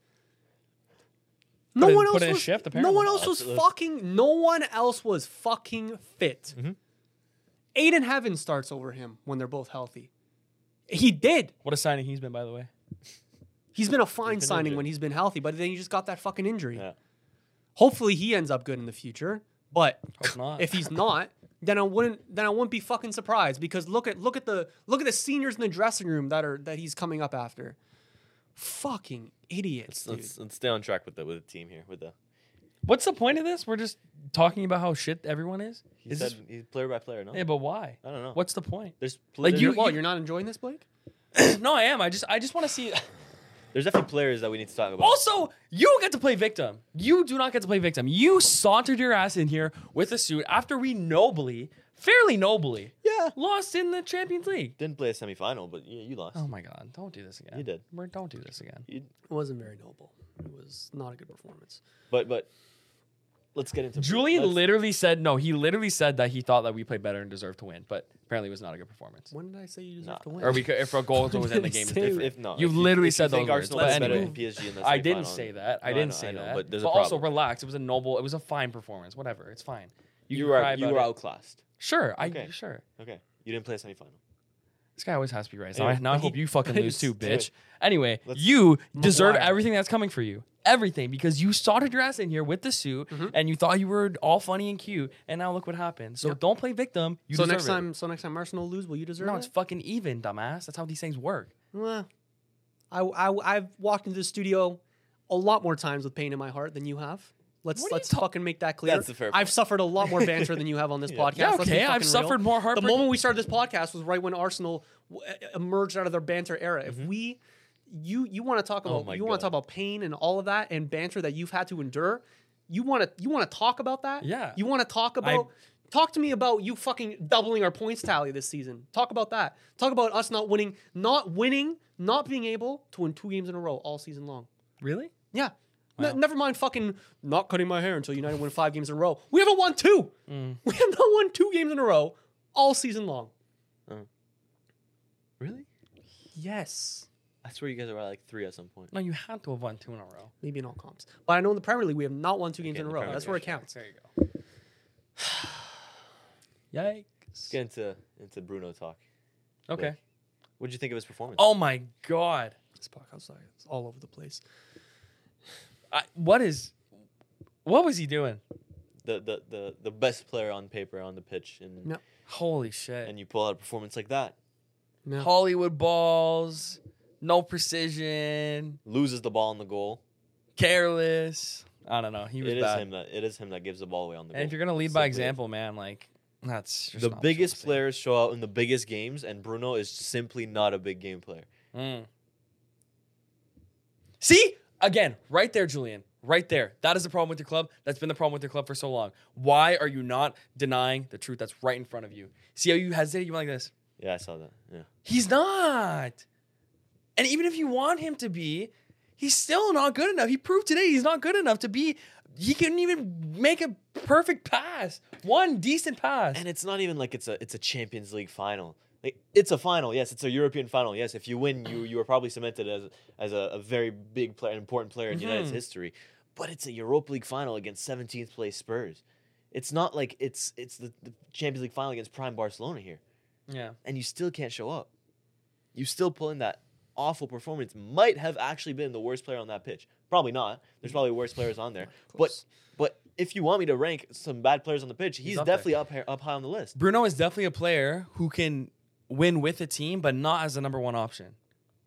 S2: No
S1: Put in-
S2: one
S1: put
S2: else
S1: in a
S2: was.
S1: shift,
S2: no
S1: apparently.
S2: one else was
S3: That's-
S2: fucking. No one else was fucking fit.
S1: Mm-hmm.
S2: Aiden Heaven starts over him when they're both healthy. He did.
S1: What a signing he's been, by the way.
S2: He's been a fine
S3: been
S2: signing
S3: injured.
S2: when he's been healthy, but then he just got that fucking injury.
S3: Yeah.
S2: Hopefully he ends up good in the future. But
S1: Hope not.
S2: if he's not, then I wouldn't then I wouldn't be fucking surprised because look at look at the look at the seniors in the dressing room that are that he's coming up after. Fucking idiots, dude.
S3: Let's, let's stay on track with the with the team here. With the
S1: What's the point of this? We're just talking about how shit everyone is.
S3: he
S1: Is
S3: said
S1: this,
S3: he's player by player. No,
S1: yeah, but why?
S3: I don't know.
S1: What's the point?
S3: There's pl-
S1: Like
S3: there's,
S1: you-
S2: You're, what, you're not enjoying this, Blake?
S1: No, I am. I just, I just want to see.
S3: there's definitely players that we need to talk about.
S1: Also, you don't get to play victim. You do not get to play victim. You sauntered your ass in here with a suit after we nobly, fairly nobly,
S3: yeah,
S1: lost in the Champions League.
S3: didn't play a semifinal, but yeah, you lost.
S1: Oh my God! Don't do this again.
S3: You did.
S1: We're, don't do this again.
S3: You,
S2: It wasn't very noble. It was not a good performance.
S3: but but let's get into
S1: Julian
S3: let's-
S1: literally said no. He literally said that he thought that we played better and deserved to win, but apparently it was not a good performance.
S2: When did I say you deserve
S3: Nah.
S2: to win?
S1: Or we could, if a goal was in the game, it's
S2: Say-
S1: different.
S3: If no,
S1: You
S3: if
S1: literally
S3: if
S1: said
S3: think
S1: those
S3: Arsenal
S1: words,
S3: is
S1: but
S3: better
S1: anyway.
S3: than P S G in the
S1: I didn't
S3: semifinal.
S1: say that. I
S3: No,
S1: didn't
S3: know,
S1: say
S3: I know,
S1: that.
S3: But there's
S1: but
S3: a
S1: also
S3: problem.
S1: relax. It was a noble. It was a fine performance. Whatever. It's fine.
S3: You
S1: can
S3: were
S1: cry
S3: you
S1: about
S3: were
S1: it.
S3: outclassed.
S1: Sure. I
S3: Okay.
S1: sure.
S3: Okay, you didn't play a semifinal.
S1: This guy always has to be right. So
S3: Anyway,
S1: I, now I
S3: but
S1: hope
S3: he-
S1: you fucking lose too,
S3: Anyway,
S1: bitch. Anyway,
S3: let's-
S1: you deserve
S2: Maguire.
S1: everything that's coming for you. Everything because you started your ass in here with the suit and you thought you were all funny and cute, and now look what happened. So
S2: Yep.
S1: don't play victim. You
S2: so
S1: deserve
S2: next
S1: it.
S2: time, so next time Arsenal lose, will you deserve
S1: no,
S2: it?
S1: it's fucking even, dumbass. That's how these things work.
S2: Well, I, I I've walked into the studio a lot more times with pain in my heart than you have. Let's
S1: What are you
S2: let's
S1: ta-
S2: fucking make that clear.
S3: That's a fair
S2: I've
S3: point.
S2: suffered a lot more banter than you have on this podcast.
S1: Yeah,
S2: Let's be
S1: okay. I've
S2: fucking real.
S1: suffered more
S2: The
S1: heartbreak.
S2: moment we started this podcast was right when Arsenal w- emerged out of their banter era. If we, you you want to talk
S3: Oh
S2: about
S3: my
S2: you want to
S3: God.
S2: talk about pain and all of that and banter that you've had to endure. You want to you want to talk about that?
S1: Yeah.
S2: You want to talk about. Talk to me about you fucking doubling our points tally this season. Talk about that. Talk about us not winning, not winning, not being able to win two games in a row all season long.
S1: Really?
S2: Yeah.
S1: Wow.
S2: Ne- never mind fucking not cutting my hair until United win five games in a row. We haven't won two.
S1: Mm.
S2: We have not won two games in a row all season long.
S3: Really?
S2: Yes.
S3: I swear you guys were at like three at some point.
S1: No, you had to have won two in a row.
S2: Maybe in all comps. But I know in the Premier League we have not won two games
S3: Okay,
S2: in a
S3: the
S2: row.
S3: Premier
S2: That's
S3: League,
S2: where it
S3: okay.
S2: counts.
S1: There you go. Yikes.
S3: Let's get into into Bruno talk.
S1: Okay.
S3: What did you think of his performance?
S1: Oh my God.
S2: This podcast is all over the place.
S1: I, what is? What was he doing?
S3: The, the the the best player on paper on the pitch, and
S2: No.
S1: Holy shit.
S3: and you pull out a performance like that,
S2: No.
S1: Hollywood balls, no precision,
S3: loses the ball on the goal.
S1: careless. I don't know. He was
S3: It is
S1: bad.
S3: him that it is him that gives the ball away on the goal.
S1: And if you're gonna lead by
S3: Simply is.
S1: example, man, like that's just
S3: the
S1: not what
S3: biggest
S1: I'm saying.
S3: players show out in the biggest games, and Bruno is simply not a big game player.
S1: Mm. See again, right there, Julian. Right there. That is the problem with your club. That's been the problem with your club for so long. Why are you not denying the truth that's right in front of you? See how you hesitate? You went like this.
S3: Yeah, I saw that. Yeah,
S1: He's not. And even if you want him to be, he's still not good enough. He proved today he's not good enough to be. He couldn't even make a perfect pass. One decent pass.
S3: and it's not even like it's a it's a Champions League final. Like it's a final, yes. It's a European final, yes. If you win, you you are probably cemented as as a, a very big player, important player in United's
S1: Mhm.
S3: history. But it's a Europa League final against seventeenth place Spurs. It's not like it's it's the, the Champions League final against prime Barcelona here,
S1: yeah.
S3: and you still can't show up. You still pull in that awful performance. Might have actually been the worst player on that pitch. Probably not. There's probably worse players on there. But
S2: Close.
S3: but if you want me to rank some bad players on the pitch, he's,
S1: up there.
S3: definitely up here, up high on the list.
S1: Bruno is definitely a player who can win with a team, but not as the number one option.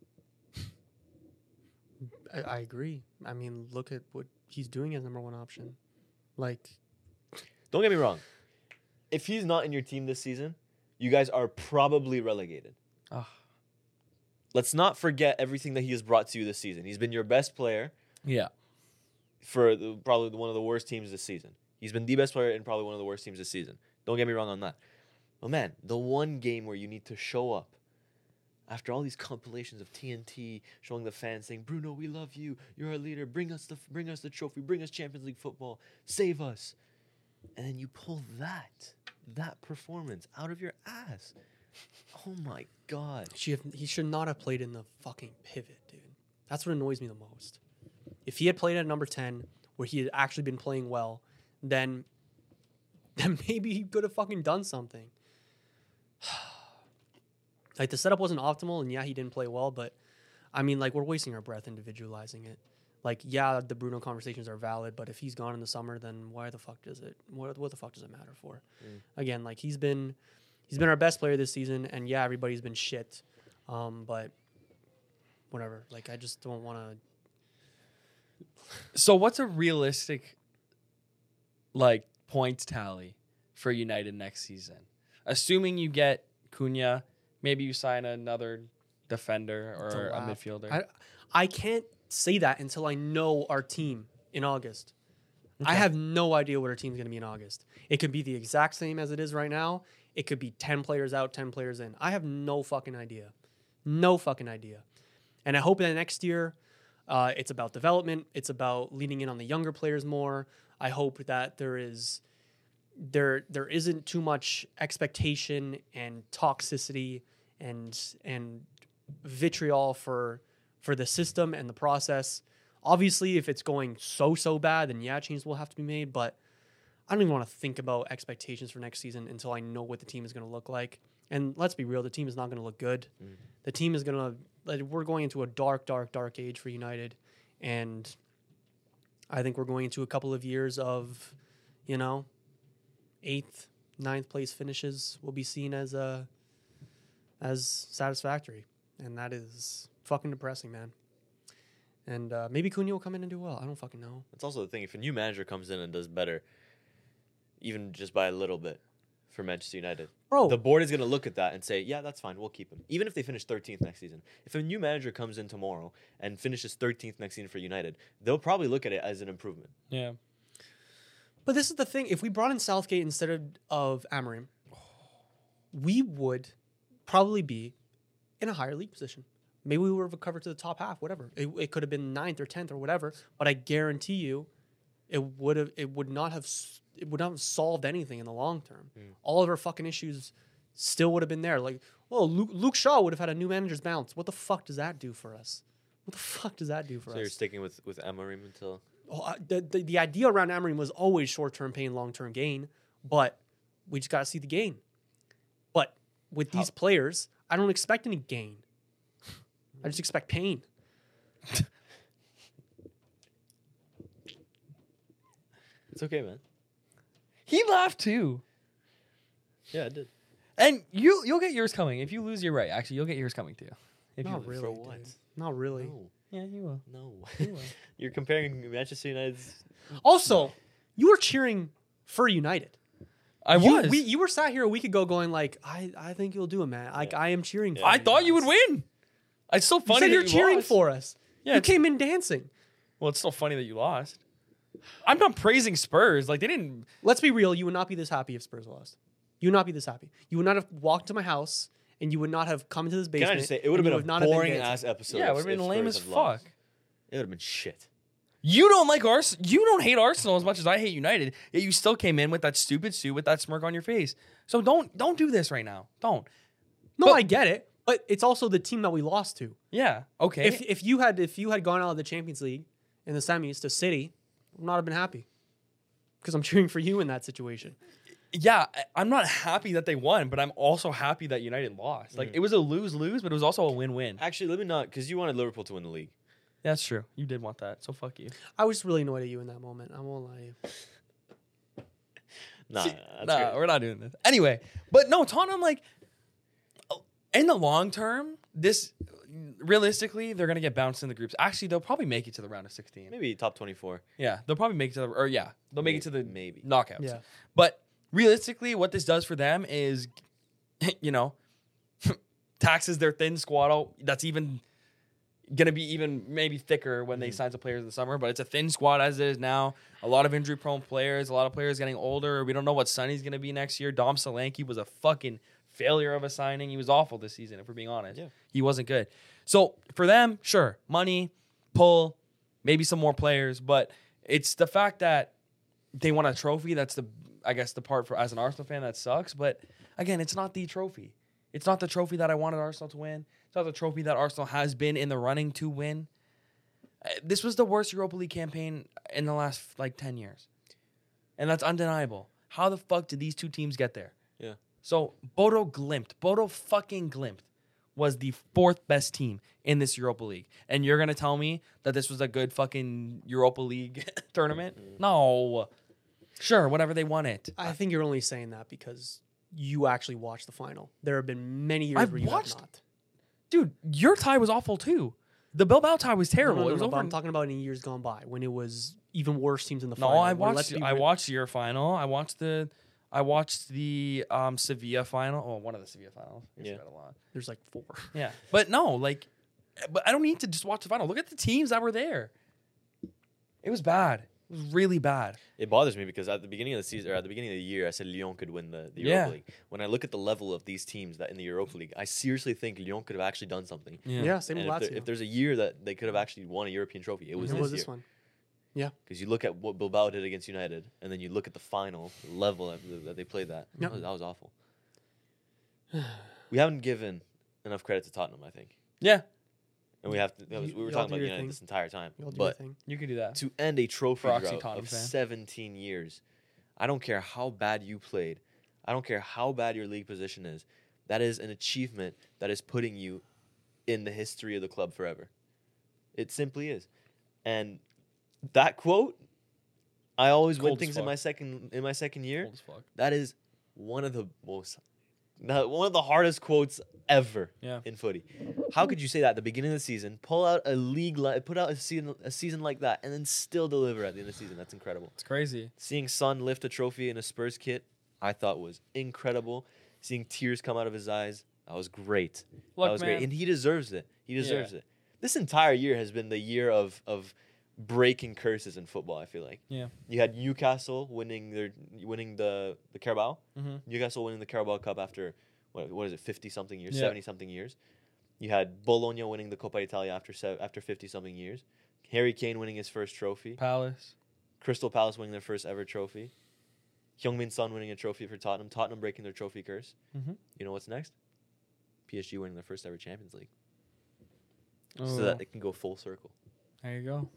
S2: I, I agree. I mean, look at what he's doing as number one option. Like,
S3: Don't get me wrong. If he's not in your team this season, you guys are probably relegated.
S1: Ugh.
S3: Let's not forget everything that he has brought to you this season. He's been your best player
S1: Yeah.
S3: for the, probably one of the worst teams this season. He's been the best player in probably one of the worst teams this season. Don't get me wrong on that. But man, the one game where you need to show up After all these compilations of T N T showing the fans saying, "Bruno, we love you. You're our leader. Bring us the bring us the trophy. Bring us Champions League football. Save us." And then you pull that that performance out of your ass. Oh my god.
S2: She have, he should not have played in the fucking pivot, dude. That's what annoys me the most. If he had played at number ten, where he had actually been playing well, then, then maybe he could have fucking done something. Like, the setup wasn't optimal, and yeah, he didn't play well, but, I mean, like, we're wasting our breath individualizing it. Like, yeah, the Bruno conversations are valid, but if he's gone in the summer, then why the fuck does it, what, what the fuck does it matter for? Mm. Again, like, he's been, he's been our best player this season, and yeah, everybody's been shit, um, but whatever. Like, I just don't want to.
S1: So what's a realistic, like, points tally for United next season? Assuming you get Cunha, maybe you sign another defender or a midfielder.
S2: I, I can't say that until I know our team in August. Okay. I have no idea what our team's going to be in August. It could be the exact same as it is right now. It could be ten players out, ten players in. I have no fucking idea. No fucking idea. And I hope that next year uh, it's about development. It's about leaning in on the younger players more. I hope that there is there there isn't too much expectation and toxicity and and vitriol for for the system and the process. Obviously, if it's going so so bad, then yeah, changes will have to be made. But I don't even want to think about expectations for next season until I know what the team is going to look like. And let's be real, the team is not going to look good. Mm. The team is going to like, we're going into a dark, dark, dark age for United, and I think we're going into a couple of years of, you know, eighth, ninth place finishes will be seen as uh, as satisfactory, and that is fucking depressing, man. And uh, maybe Cunha will come in and do well. I don't fucking know.
S3: That's also the thing. If a new manager comes in and does better, even just by a little bit, for Manchester United,
S2: bro,
S3: the board is going to look at that and say, yeah, that's fine, we'll keep him. Even if they finish thirteenth next season. If a new manager comes in tomorrow and finishes thirteenth next season for United, they'll probably look at it as an improvement.
S1: Yeah.
S2: But this is the thing. If we brought in Southgate instead of, of Amorim, we would probably be in a higher league position. Maybe we would have recovered to the top half, whatever. It, it could have been ninth or tenth or whatever. But I guarantee you, it would have. It would not have. It would not have solved anything in the long term. Mm. All of our fucking issues still would have been there. Like, oh, Luke, Luke Shaw would have had a new manager's bounce. What the fuck does that do for us? What the fuck does that do for
S3: so
S2: us?
S3: So you're sticking with with Amorim until.
S2: Oh, uh, the, the the idea around Amorim was always short term pain, long term gain. But we just got to see the gain. But with these How? players, I don't expect any gain. I just expect pain.
S3: It's okay, man.
S1: He laughed too.
S3: Yeah, I did.
S1: And you you'll get yours coming. If you lose, you're right. Actually, you'll get yours coming too. If
S2: Not
S1: you
S2: really.
S3: For what?
S2: Dude. Not really.
S3: No.
S1: Yeah, you will.
S3: No.
S1: You will.
S3: You're comparing Manchester United's.
S2: Also, you were cheering for United.
S1: I
S2: you,
S1: was.
S2: We, you were sat here a week ago going like, I, I think you'll do it, man. Like yeah. I am cheering
S3: yeah.
S2: for
S1: I
S2: you.
S1: thought you would win. It's so funny
S2: you said
S1: that
S2: you're
S1: you
S2: cheering
S1: lost.
S2: for us.
S1: Yeah,
S2: you came in dancing.
S1: Well, it's still funny that you lost. I'm not praising Spurs. Like, they didn't.
S2: Let's be real. You would not be this happy if Spurs lost. You would not be this happy. You would not have walked to my house, and you would not have come into this basement.
S3: Can I just say, it would have been a boring ass episode.
S1: Yeah, it would have been lame as fuck.
S3: Lost. It would have been shit.
S1: You don't like Arsenal. You don't hate Arsenal as much as I hate United. Yet you still came in with that stupid suit with that smirk on your face. So don't don't do this right now. Don't.
S2: No,
S1: but,
S2: I get it, but it's also the team that we lost to.
S1: Yeah. Okay.
S2: If if you had if you had gone out of the Champions League in the semis to City, I would not have been happy because I'm cheering for you in that situation.
S1: Yeah, I'm not happy that they won, but I'm also happy that United lost. Like, mm. it was a lose-lose, but it was also a win-win.
S3: Actually, let me not, because you wanted Liverpool to win the league.
S1: Yeah, that's true. You did want that, so fuck you.
S2: I was really annoyed at you in that moment. I won't lie to you.
S3: Nah,
S1: See,
S3: that's
S1: nah,
S3: great.
S1: We're not doing this. Anyway, but no, Tottenham, like, in the long term, this, realistically, they're going to get bounced in the groups. Actually, they'll probably make it to the round of sixteen.
S3: Maybe top twenty-four.
S1: Yeah, they'll probably make it to the, or yeah, they'll make
S3: maybe,
S1: it to the
S3: maybe.
S1: knockouts.
S2: Yeah.
S1: But realistically, what this does for them is, you know, taxes their thin squad out. That's even going to be even maybe thicker when they sign some players in the summer. But it's a thin squad as it is now. A lot of injury-prone players. A lot of players getting older. We don't know what Sonny's going to be next year. Dom Solanke was a fucking failure of a signing. He was awful this season, if we're being honest.
S3: Yeah.
S1: He wasn't good. So for them, sure, money, pull, maybe some more players, but it's the fact that they won a trophy. That's the, I guess, the part for as an Arsenal fan that sucks. But again, it's not the trophy. It's not the trophy that I wanted Arsenal to win. It's not the trophy that Arsenal has been in the running to win. Uh, This was the worst Europa League campaign in the last like ten years. And that's undeniable. How the fuck did these two teams get there?
S3: Yeah.
S1: So Bodo Glimt, Bodo fucking Glimt was the fourth best team in this Europa League. And you're going to tell me that this was a good fucking Europa League tournament? No. Sure, whatever they won it.
S2: I think you're only saying that because you actually watched the final. There have been many years
S1: I've
S2: where you
S1: watched-
S2: have not.
S1: Dude, your tie was awful too. The Bilbao tie was
S2: No,
S1: terrible.
S2: no, no,
S1: it was
S2: no,
S1: over
S2: but I'm
S1: in-
S2: talking about in years gone by when it was even worse teams in the
S1: No,
S2: final.
S1: I
S2: where, let's
S1: watched
S2: be
S1: I
S2: real-
S1: watched your final. I watched the I watched the um, Sevilla final. Oh, one of the Sevilla finals. I
S3: Yeah.
S1: forgot a lot.
S2: There's like four.
S1: Yeah. But no, like but I don't need to just watch the final. Look at the teams that were there. It was bad. It was really bad.
S3: It bothers me because at the beginning of the season, or at the beginning of the year, I said Lyon could win the, the
S1: Yeah.
S3: Europa League. When I look at the level of these teams that in the Europa League, I seriously think Lyon could have actually done something.
S2: Yeah, same
S3: And
S2: with
S3: if, there-
S2: Lazio.
S3: if there's a year that they could have actually won a European trophy, it was
S2: it
S3: this
S2: was
S3: year.
S2: this one.
S3: Because you look at what Bilbao did against United, and then you look at the final level that, that they played that.
S2: Yep.
S3: That, was, that was awful. We haven't given enough credit to Tottenham, I think.
S1: Yeah.
S3: And we have to. That was,
S2: You-
S3: we were
S2: y'all
S3: talking
S2: do
S3: about
S2: your
S3: United
S2: thing.
S3: this entire time.
S2: You'll do your
S3: But
S2: thing.
S1: You could do that.
S3: to end a trophy
S1: Proxy
S3: drought
S1: Tottenham
S3: of
S1: fan.
S3: seventeen years, I don't care how bad you played. I don't care how bad your league position is. That is an achievement that is putting you in the history of the club forever. It simply is. And that quote, I always win
S1: Cold as
S3: things in
S1: fuck.
S3: my second in my second year.
S1: Cold as fuck.
S3: That is one of the most not- one of the hardest quotes ever
S1: Yeah.
S3: in footy. How could you say that at the beginning of the season, pull out a league, li- put out a season, a season like that, and then still deliver at the end of the season? That's incredible.
S1: It's crazy.
S3: Seeing Son lift a trophy in a Spurs kit, I thought was incredible. Seeing tears come out of his eyes, that was great.
S1: Look,
S3: that was
S1: man.
S3: great, and he deserves it. He deserves it. This entire year has been the year of of breaking curses in football. I feel like.
S1: Yeah.
S3: You had Newcastle winning their winning the the Carabao.
S1: Mm-hmm.
S3: Newcastle winning the Carabao Cup after what what is it, fifty something years,
S1: Yeah.
S3: seventy something years. You had Bologna winning the Coppa Italia after se- after fifty something years. Harry Kane winning his first trophy.
S1: Palace.
S3: Crystal Palace winning their first ever trophy. Heung-min Son winning a trophy for Tottenham. Tottenham breaking their trophy curse.
S1: Mm-hmm.
S3: You know what's next? P S G winning their first ever Champions League.
S1: Oh,
S3: So that it can go full circle.
S1: there you go.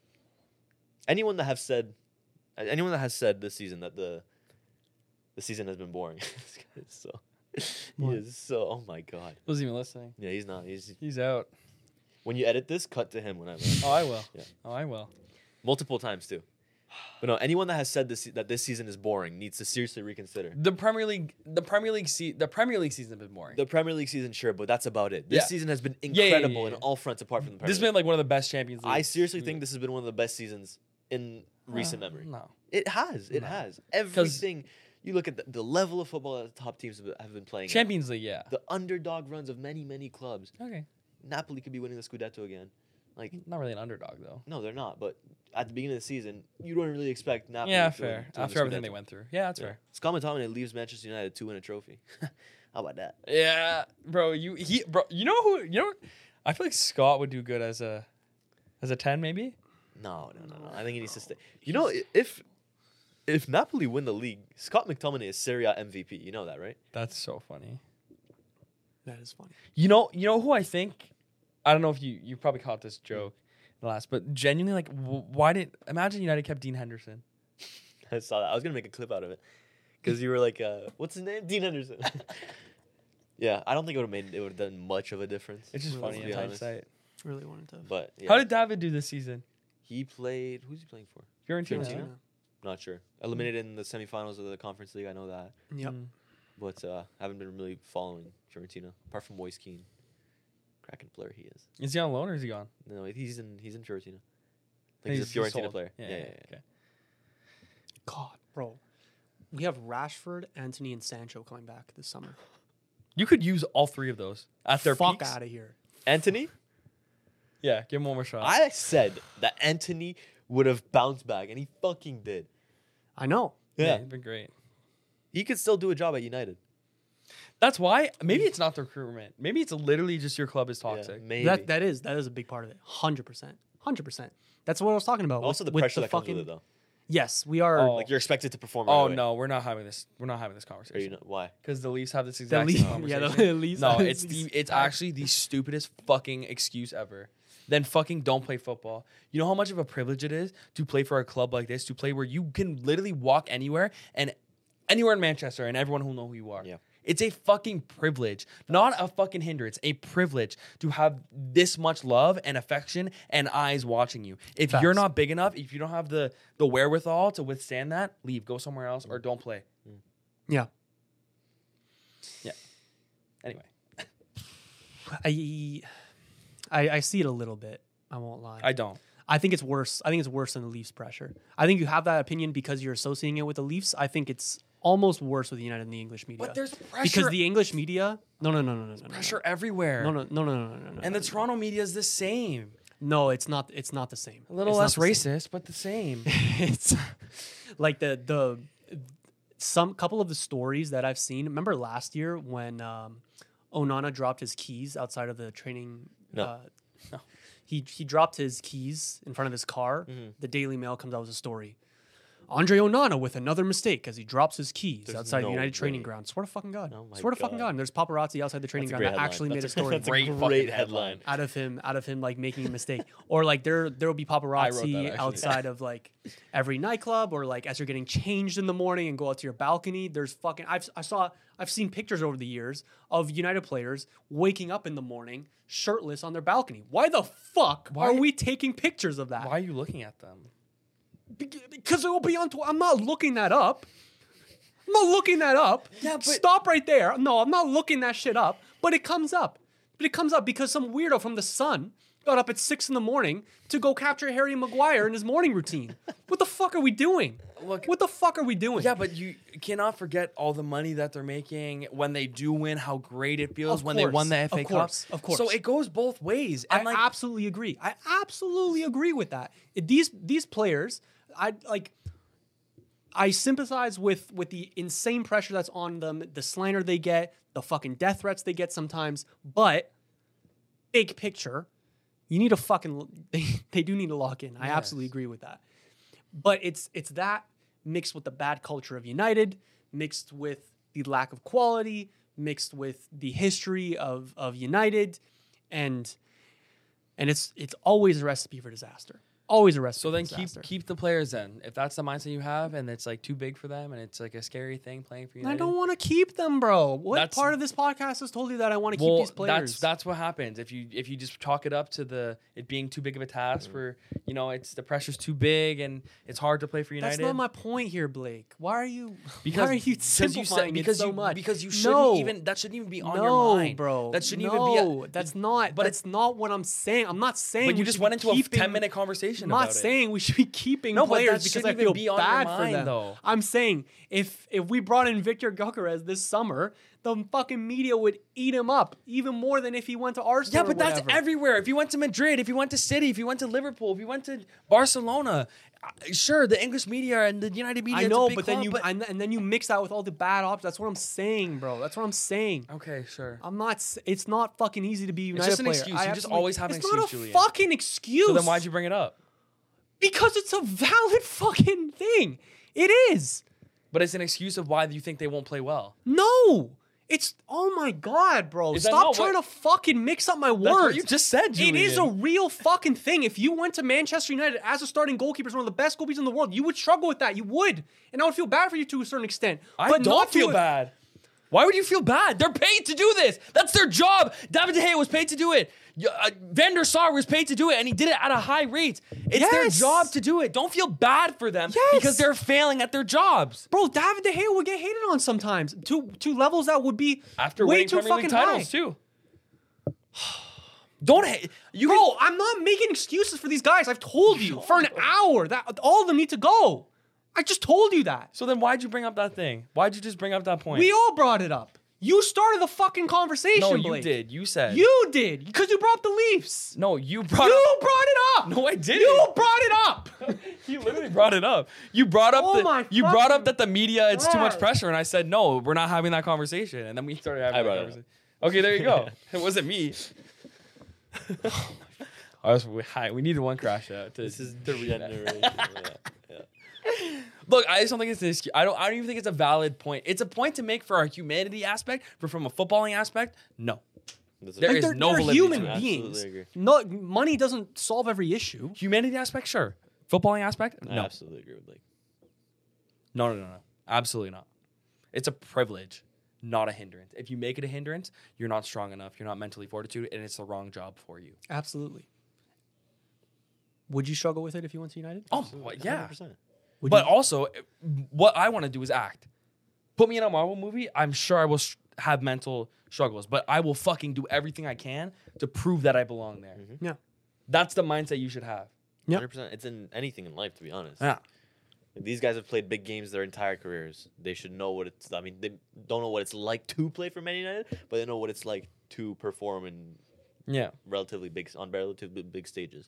S3: Anyone that have said, anyone that has said this season that the, the season has been boring, this guy is so, he
S2: What?
S3: is so. Oh my god.
S1: Wasn't even listening.
S3: Yeah, he's not. He's
S1: He's out.
S3: when you edit this, cut to him whenever.
S1: Oh, I will.
S3: Yeah.
S1: Oh, I will.
S3: Multiple times too. But no, anyone that has said this that this season is boring needs to seriously reconsider.
S1: The Premier League, the Premier League, se- the Premier League season has been boring.
S3: The Premier League season, sure, but that's about it. This
S1: Yeah.
S3: season has been
S1: Yeah, yeah, yeah,
S3: incredible
S1: yeah.
S3: in all fronts apart from the Premier
S1: This has
S3: League.
S1: been like one of the best Champions League.
S3: I seriously think this has been one of the best seasons in recent memory.
S1: No.
S3: It has. It
S1: No.
S3: has. Everything. You look at the, the level of football that the top teams have been- have been playing. at.
S1: Champions League, yeah.
S3: The underdog runs of many, many clubs.
S1: Okay.
S3: Napoli could be winning the Scudetto again. Like,
S1: Not really an underdog though.
S3: no, they're not. But at the beginning of the season, you don't really expect Napoli
S1: Yeah,
S3: to
S1: fair.
S3: win, to win the
S1: After everything they
S3: Scudetto.
S1: went through. Yeah, that's
S3: Yeah.
S1: fair.
S3: Scott McTominay leaves Manchester United to win a trophy. How about that?
S1: Yeah, bro. You he bro. You know who? You know. I feel like Scott would do good as a, as a ten maybe.
S3: No, no, no, no. I think he needs to stay. You know, i- if if Napoli win the league, Scott McTominay is Serie A M V P. You know that, right?
S1: That's so funny.
S2: That is funny.
S1: You know. You know who I think. I don't know if you you probably caught this joke in the last, but genuinely, like, w- why did imagine United kept Dean Henderson?
S3: I saw that. I was gonna make a clip out of it because you were like, uh, "What's his name?" Dean Henderson. Yeah, I don't think it would have made it would have done much of a difference.
S1: It's just
S2: Well,
S1: funny
S3: to
S1: in
S3: be honest.
S1: hindsight.
S2: Really wanted to.
S3: But yeah,
S1: How did David do this season?
S3: he played? Who's he playing for?
S1: Fiorentina.
S3: Fiorentina?
S1: huh?
S3: Not sure. Eliminated in the semifinals of the Conference League. I know that,
S2: Yep.
S1: Mm.
S3: but uh, haven't been really following Fiorentina apart from Moise Keane. Cracking player he is.
S1: Is he on loan or is he gone?
S3: No, he's in he's in Fiorentina. Like he's, a Fiorentina
S1: sold.
S3: player.
S1: Yeah,
S3: Yeah,
S1: yeah,
S3: yeah, yeah.
S1: Okay.
S2: God, bro. We have Rashford, Anthony, and Sancho coming back this summer.
S1: You could use all three of those at their
S2: Fuck
S1: peaks.
S2: out of here.
S3: Anthony,
S1: Yeah, give him one more shot.
S3: I said that Anthony would have bounced back, and he fucking did.
S2: I know.
S1: yeah,
S3: Yeah,
S1: he's been great.
S3: he could still do a job at United.
S1: That's why. Maybe it's not the recruitment. Maybe it's literally just your club is
S3: Yeah,
S1: toxic.
S3: maybe.
S2: That that is that is a big part of it. Hundred percent. Hundred percent. That's what I was talking about.
S3: also,
S2: with-
S3: the
S2: with
S3: pressure that
S2: fucking,
S3: comes with it, though.
S2: Yes, we are.
S1: Oh.
S3: Like you're expected to perform. Right
S1: Oh
S3: away.
S1: no, we're not having this. We're not having this
S3: Or you
S1: conversation.
S3: know, why?
S1: Because the Leafs have this
S2: The
S1: exact
S2: Leaf-
S1: same
S2: yeah,
S1: conversation.
S2: the Leafs
S1: no,
S2: have
S1: it's
S2: this-
S1: the it's actually the stupidest fucking excuse ever. Then fucking don't play football. You know how much of a privilege it is to play for a club like this, to play where you can literally walk anywhere and anywhere in Manchester and everyone will know who you are.
S3: Yeah.
S1: It's a fucking privilege, not a fucking hindrance. A privilege to have this much love and affection and eyes watching you. If
S2: Facts.
S1: you're not big enough, if you don't have the the wherewithal to withstand that, leave, go somewhere else, or don't play.
S2: Yeah.
S1: Anyway,
S2: I, I I see it a little bit. I won't lie.
S1: I don't.
S2: I think it's worse. I think it's worse than the Leafs pressure. I think you have that opinion because you're associating it with the Leafs. I think it's almost worse with United than the English media.
S1: But there's pressure.
S2: because the English media. No, no, no, no, no, no, no.
S1: pressure everywhere.
S2: No, no, no, no, no, no, no.
S1: And
S2: no,
S1: the Toronto media is the same.
S2: No, it's not. It's not the same.
S1: A little
S2: It's
S1: less
S2: not the same.
S1: racist, but the same.
S2: It's like the the some couple of the stories that I've seen. Remember last year when um, Onana dropped his keys outside of the training.
S3: No.
S2: Uh,
S1: No.
S2: He he dropped his keys in front of his car.
S3: Mhm.
S2: The Daily Mail comes out with a story. Andre Onana with another mistake as he drops his keys
S3: There's
S2: outside
S3: no
S2: the United training
S3: way.
S2: ground. Swear to fucking God.
S3: Oh my
S2: Swear to fucking
S3: God.
S2: God. And there's paparazzi outside the training
S3: That's a
S2: ground
S3: great
S2: that actually
S3: headline.
S2: made a
S3: That's a-
S2: story
S3: that's a
S1: Great
S3: great,
S1: fucking
S3: headline.
S2: out of him out of him like making a mistake. Or like there there will be paparazzi
S1: actually.
S2: outside of like every nightclub, or like as you're getting changed in the morning and go out to your balcony. There's fucking I've I saw I've seen pictures over the years of United players waking up in the morning shirtless on their balcony. Why the fuck
S1: Why-
S2: are we taking pictures of that?
S1: Why are you looking at them?
S2: Because it will be on. Tw- I'm not looking that up. I'm not looking that up.
S1: Yeah, but-
S2: Stop right there. No, I'm not looking that shit up. But it comes up. But it comes up because some weirdo from the Sun got up at six in the morning to go capture Harry Maguire in his morning routine. What the fuck are we doing?
S1: Look-
S2: what the fuck are we doing?
S1: Yeah, but you cannot forget all the money that they're making when they do win, how great it feels
S2: Of
S1: when they
S2: course,
S1: won the F A
S2: of course,
S1: Cup.
S2: of course.
S1: So it goes both ways.
S2: I
S1: And like,
S2: absolutely agree. I absolutely agree with that. It- these these players, I like. I sympathize with with the insane pressure that's on them, the slander they get, the fucking death threats they get sometimes. But big picture, you need to fucking they, they do need to lock in. I
S1: Yes.
S2: absolutely agree with that. But it's it's that mixed with the bad culture of United, mixed with the lack of quality, mixed with the history of of United, and and it's it's always a recipe for disaster. Always a recipe
S1: so
S2: for
S1: then keep
S2: disaster.
S1: keep the players then. If that's the mindset you have and it's like too big for them and it's like a scary thing playing for United.
S2: I don't want to keep them, bro. What
S1: That's-
S2: part of this podcast has told you that I want to
S1: well,
S2: keep these players?
S1: that's that's what happens if you if you just chalk it up to the it being too big of a task for you know it's the pressure's too big and it's hard to play for United.
S2: That's not my point here, Blake. Why are you?
S1: Because
S2: why are you
S1: because you
S2: simplifying
S1: said, because
S2: it so
S1: you
S2: much?
S1: because you shouldn't
S2: no,
S1: even that shouldn't even be on
S2: no,
S1: your mind,
S2: bro.
S1: That shouldn't
S2: no,
S1: even be. A,
S2: that's not.
S1: but
S2: But
S1: it-
S2: it's not what I'm saying. I'm not saying.
S1: But you
S2: we
S1: just
S2: should
S1: went
S2: be
S1: into a
S2: keeping-
S1: ten minute conversation
S2: I'm
S1: about
S2: not
S1: it.
S2: saying we should be keeping
S1: No, but that
S2: players because
S1: shouldn't
S2: I
S1: even
S2: feel
S1: be on your
S2: bad for
S1: mind,
S2: them.
S1: though.
S2: I'm saying if if we brought in Victor Gyökeres this summer, the fucking media would eat him up even more than if he went to Arsenal.
S1: Yeah,
S2: or
S1: but that's
S2: whatever.
S1: everywhere. If you went to Madrid, if you went to City, if you went to Liverpool, if you went to Barcelona, uh, sure, the English media and the United media.
S2: I
S1: it's a
S2: know,
S1: big
S2: but then
S1: club,
S2: you
S1: but-
S2: and, and then you mix that with all the bad options. That's what I'm saying, bro. That's what I'm saying.
S1: okay, sure.
S2: I'm not. s- It's not fucking easy to be a United
S1: just an
S2: player.
S1: excuse.
S2: I
S1: You just
S2: absolutely-
S1: always have an
S2: it's
S1: excuse,
S2: not a
S1: Julian.
S2: fucking excuse.
S1: So then why'd you bring it up?
S2: Because it's a valid fucking thing. It is.
S1: But it's an excuse of why you think they won't play well.
S2: No. It's oh my god, bro.
S1: Is that
S2: Stop
S1: not
S2: trying
S1: what-
S2: to fucking mix up my words.
S1: That's what you just said, Julian.
S2: It is a real fucking thing. If you went to Manchester United as a starting goalkeeper, as one of the best goalkeepers in the world, you would struggle with that. You would. And I would feel bad for you to a certain extent.
S1: I
S2: but
S1: don't
S2: not to
S1: feel
S2: a-
S1: bad. Why would you feel bad? They're paid to do this. That's their job. David De Gea was paid to do it. Y- Uh, Van der Sar was paid to do it, and he did it at a high rate. It's
S2: Yes.
S1: their job to do it. Don't feel bad for them
S2: Yes.
S1: because they're failing at their jobs.
S2: Bro, David De Gea would get hated on sometimes to to levels that would be
S1: After
S2: way
S1: winning
S2: too
S1: Premier
S2: fucking
S1: League titles
S2: high.
S1: too. Don't hate you,
S2: Bro,
S1: can-
S2: I'm not making excuses for these guys. I've told you for an hour that all of them need to go. I just told you that.
S1: So then, why'd you bring up that thing? Why'd you just bring up that point?
S2: We all brought it up. You started the fucking conversation,
S1: no, you
S2: Blake.
S1: did. You said
S2: You did because you brought up the Leafs.
S1: No, you brought.
S2: You
S1: up-
S2: brought it up.
S1: No, I didn't.
S2: You brought it up.
S1: You literally brought it up. You brought up
S2: Oh
S1: the,
S2: my
S1: you brought up
S2: fucking
S1: that the media it's too much
S2: God.
S1: pressure, and I said no, we're not having that conversation, and then we started having
S3: I
S1: that
S3: brought it
S1: conversation. Okay, there you go. It wasn't me. I was hi. We needed one crash out. To,
S3: This is
S1: to read that.
S3: generation. yeah, yeah.
S1: Look, I just don't think it's this. I don't. I don't even think it's a valid point. It's a point to make for our humanity aspect, but from a footballing aspect, no.
S3: That's a-
S1: There
S2: Like
S1: is
S2: they're,
S1: no
S2: they're
S1: validity
S2: human
S1: to it.
S3: Absolutely
S2: beings.
S3: agree.
S2: No, money doesn't solve every issue.
S1: Humanity aspect, sure. Footballing aspect,
S3: I
S1: no.
S3: absolutely agree with Blake.
S1: No, no, no, no. Absolutely not. It's a privilege, not a hindrance. If you make it a hindrance, you're not strong enough. You're not mentally fortitude, and it's the wrong job for you.
S2: Absolutely. Would you struggle with it if you went to United?
S1: Oh,
S3: Absolutely,
S1: well, yeah.
S3: one hundred percent.
S2: Would
S1: But
S2: you?
S1: also, what I want to do is act. Put me in a Marvel movie, I'm sure I will sh- have mental struggles, but I will fucking do everything I can to prove that I belong there.
S3: Mm-hmm.
S2: Yeah.
S1: That's the mindset you should have.
S2: Yeah.
S3: one hundred percent. It's in anything in life, to be honest.
S1: Yeah.
S3: Like, these guys have played big games their entire careers. They should know what it's. I mean, they don't know what it's like to play for Man United, but they know what it's like to perform in
S1: Yeah.
S3: relatively big on relatively big stages.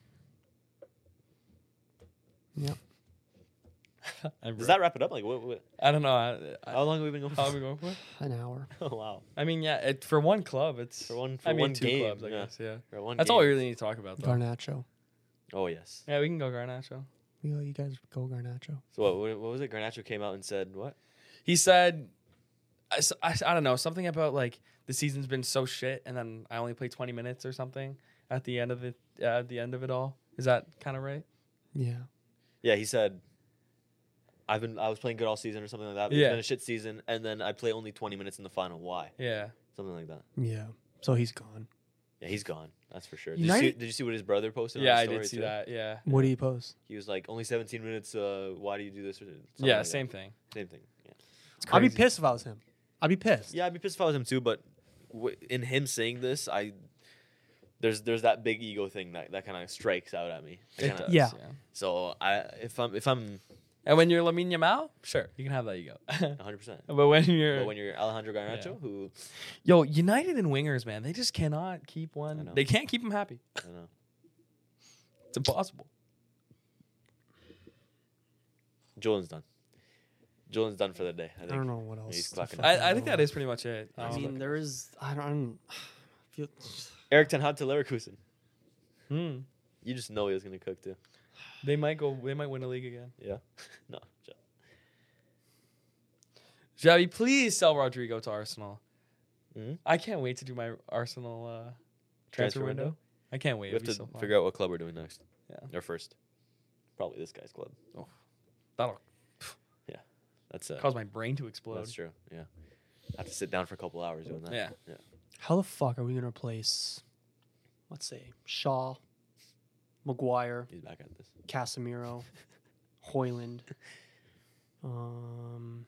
S2: Yeah.
S3: Does that wrap it up? Like, what? what
S1: I don't know. I, I,
S3: how long have we been going?
S1: how are we going for?
S2: An hour.
S3: Oh wow,
S1: I mean, yeah, it, for one club, it's
S3: for one for
S1: I mean,
S3: one
S1: two
S3: game.
S1: clubs, I
S3: yeah.
S1: guess. Yeah,
S3: For one
S1: that's
S3: game.
S1: all we really need to talk about, though.
S2: Garnacho.
S3: Oh yes.
S1: Yeah, we can go Garnacho.
S2: You, know, you guys go Garnacho.
S3: So what, what? What was it? Garnacho came out and said what?
S1: He said, I, s- I s- I don't know, something about like the season's been so shit, and then I only played twenty minutes or something at the end of it. Uh, at the end of it all, is that kind of right?
S2: Yeah.
S3: Yeah, he said. I've been. I was playing good all season or something like that. But
S1: Yeah.
S3: It's been a shit season, and then I play only twenty minutes in the final. Why?
S1: Yeah.
S3: Something like that.
S2: Yeah. So he's gone.
S3: Yeah, he's gone. That's for sure. Did you, see,
S2: United-
S3: did you see what his brother posted?
S1: Yeah,
S3: on
S1: I
S3: his story
S1: did see
S3: too?
S1: that. Yeah.
S2: What do you post?
S3: He was like, only seventeen minutes. Uh, why do you do this? Or something
S1: Yeah,
S3: like that.
S1: same thing.
S3: Same thing. Yeah.
S1: It's
S2: I'd be
S1: crazy.
S2: pissed if I was him. I'd be pissed.
S3: Yeah, I'd be pissed if I was him too. But w- in him saying this, I there's there's that big ego thing that, that kind of strikes out at me. I
S1: It
S3: kinda-
S1: does,
S2: Yeah.
S3: So I if I'm if I'm
S1: And when you're Lamine Yamal, sure, you can have that ego.
S3: one hundred percent.
S1: But when you're,
S3: But when you're Alejandro Garnacho,
S1: Yeah.
S3: who
S1: yo, United and wingers, man, they just cannot keep
S3: I
S1: one.
S3: know.
S1: They can't keep them happy.
S3: I don't know.
S1: It's impossible.
S3: Julian's done. Julian's done for the day. I
S2: I
S3: think.
S2: don't know what else.
S3: He's
S2: to
S3: clocking
S2: fucking
S1: I, I think
S2: go
S1: that
S2: on.
S1: is pretty much it.
S2: I
S1: Um,
S2: mean, there is. I don't. I don't feel.
S3: Eric Ten Hag to Leverkusen.
S1: hmm.
S3: You just know he was gonna cook too.
S1: They might go. They might win a league again.
S3: Yeah. no. Joe.
S1: Javi, please sell Rodrigo to Arsenal.
S3: Mhm.
S1: I can't wait to do my Arsenal uh, transfer,
S3: Transfer
S1: window.
S3: window?
S1: I can't wait.
S3: We have
S1: It'll
S3: to
S1: be so fun.
S3: figure out what club we're doing next.
S1: Yeah.
S3: Or first. Probably this guy's club.
S1: That'll
S3: That's uh,
S1: cause my brain to explode.
S3: That's true. Yeah. I have to sit down for a couple hours doing that.
S1: Yeah.
S3: Yeah.
S2: How the fuck are we gonna replace? Let's say Shaw, Maguire,
S3: He's back at this.
S2: Casemiro, Hoyland. Um,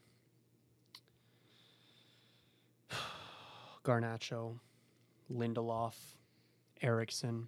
S2: Garnacho, Lindelof, Ericsson,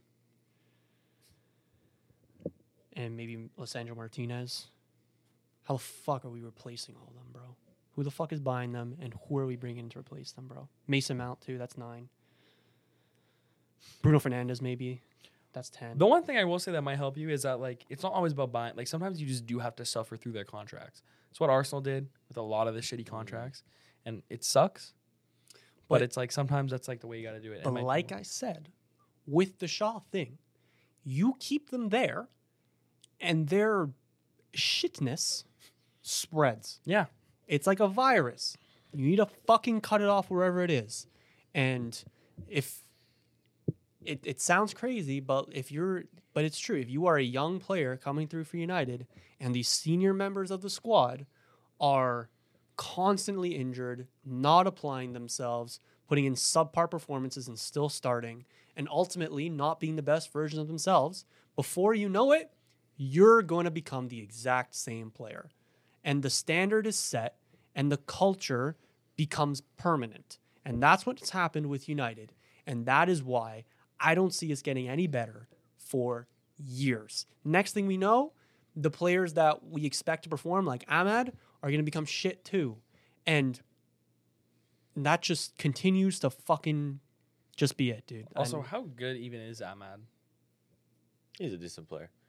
S2: and maybe Lissandro Martinez. How the fuck are we replacing all of them, bro? Who the fuck is buying them, and who are we bringing in to replace them, bro? Mason Mount too. That's nine. Bruno Fernandes maybe. That's ten.
S1: The one thing I will say that might help you is that like it's not always about buying. Like sometimes you just do have to suffer through their contracts. That's what Arsenal did with a lot of the shitty contracts, and it sucks. But,
S2: But-
S1: it's like sometimes that's like the way you got to do it. It
S2: But
S1: might be
S2: like
S1: more-
S2: I said, with the Shaw thing, you keep them there, and their shitness spreads.
S1: yeah,
S2: It's like a virus. You need to fucking cut it off wherever it is. And if it, it sounds crazy, but if you're but it's true. If you are a young player coming through for United and the senior members of the squad are constantly injured, not applying themselves, putting in subpar performances and still starting, and ultimately not being the best version of themselves, before you know it, you're going to become the exact same player. And the standard is set and the culture becomes permanent. And that's what's happened with United. And that is why I don't see us getting any better for years. Next thing we know, the players that we expect to perform, like Ahmad, are going to become shit too. And that just continues to fucking just be it, dude.
S1: Also,
S2: And
S1: how good even is Ahmad?
S3: He's a decent player.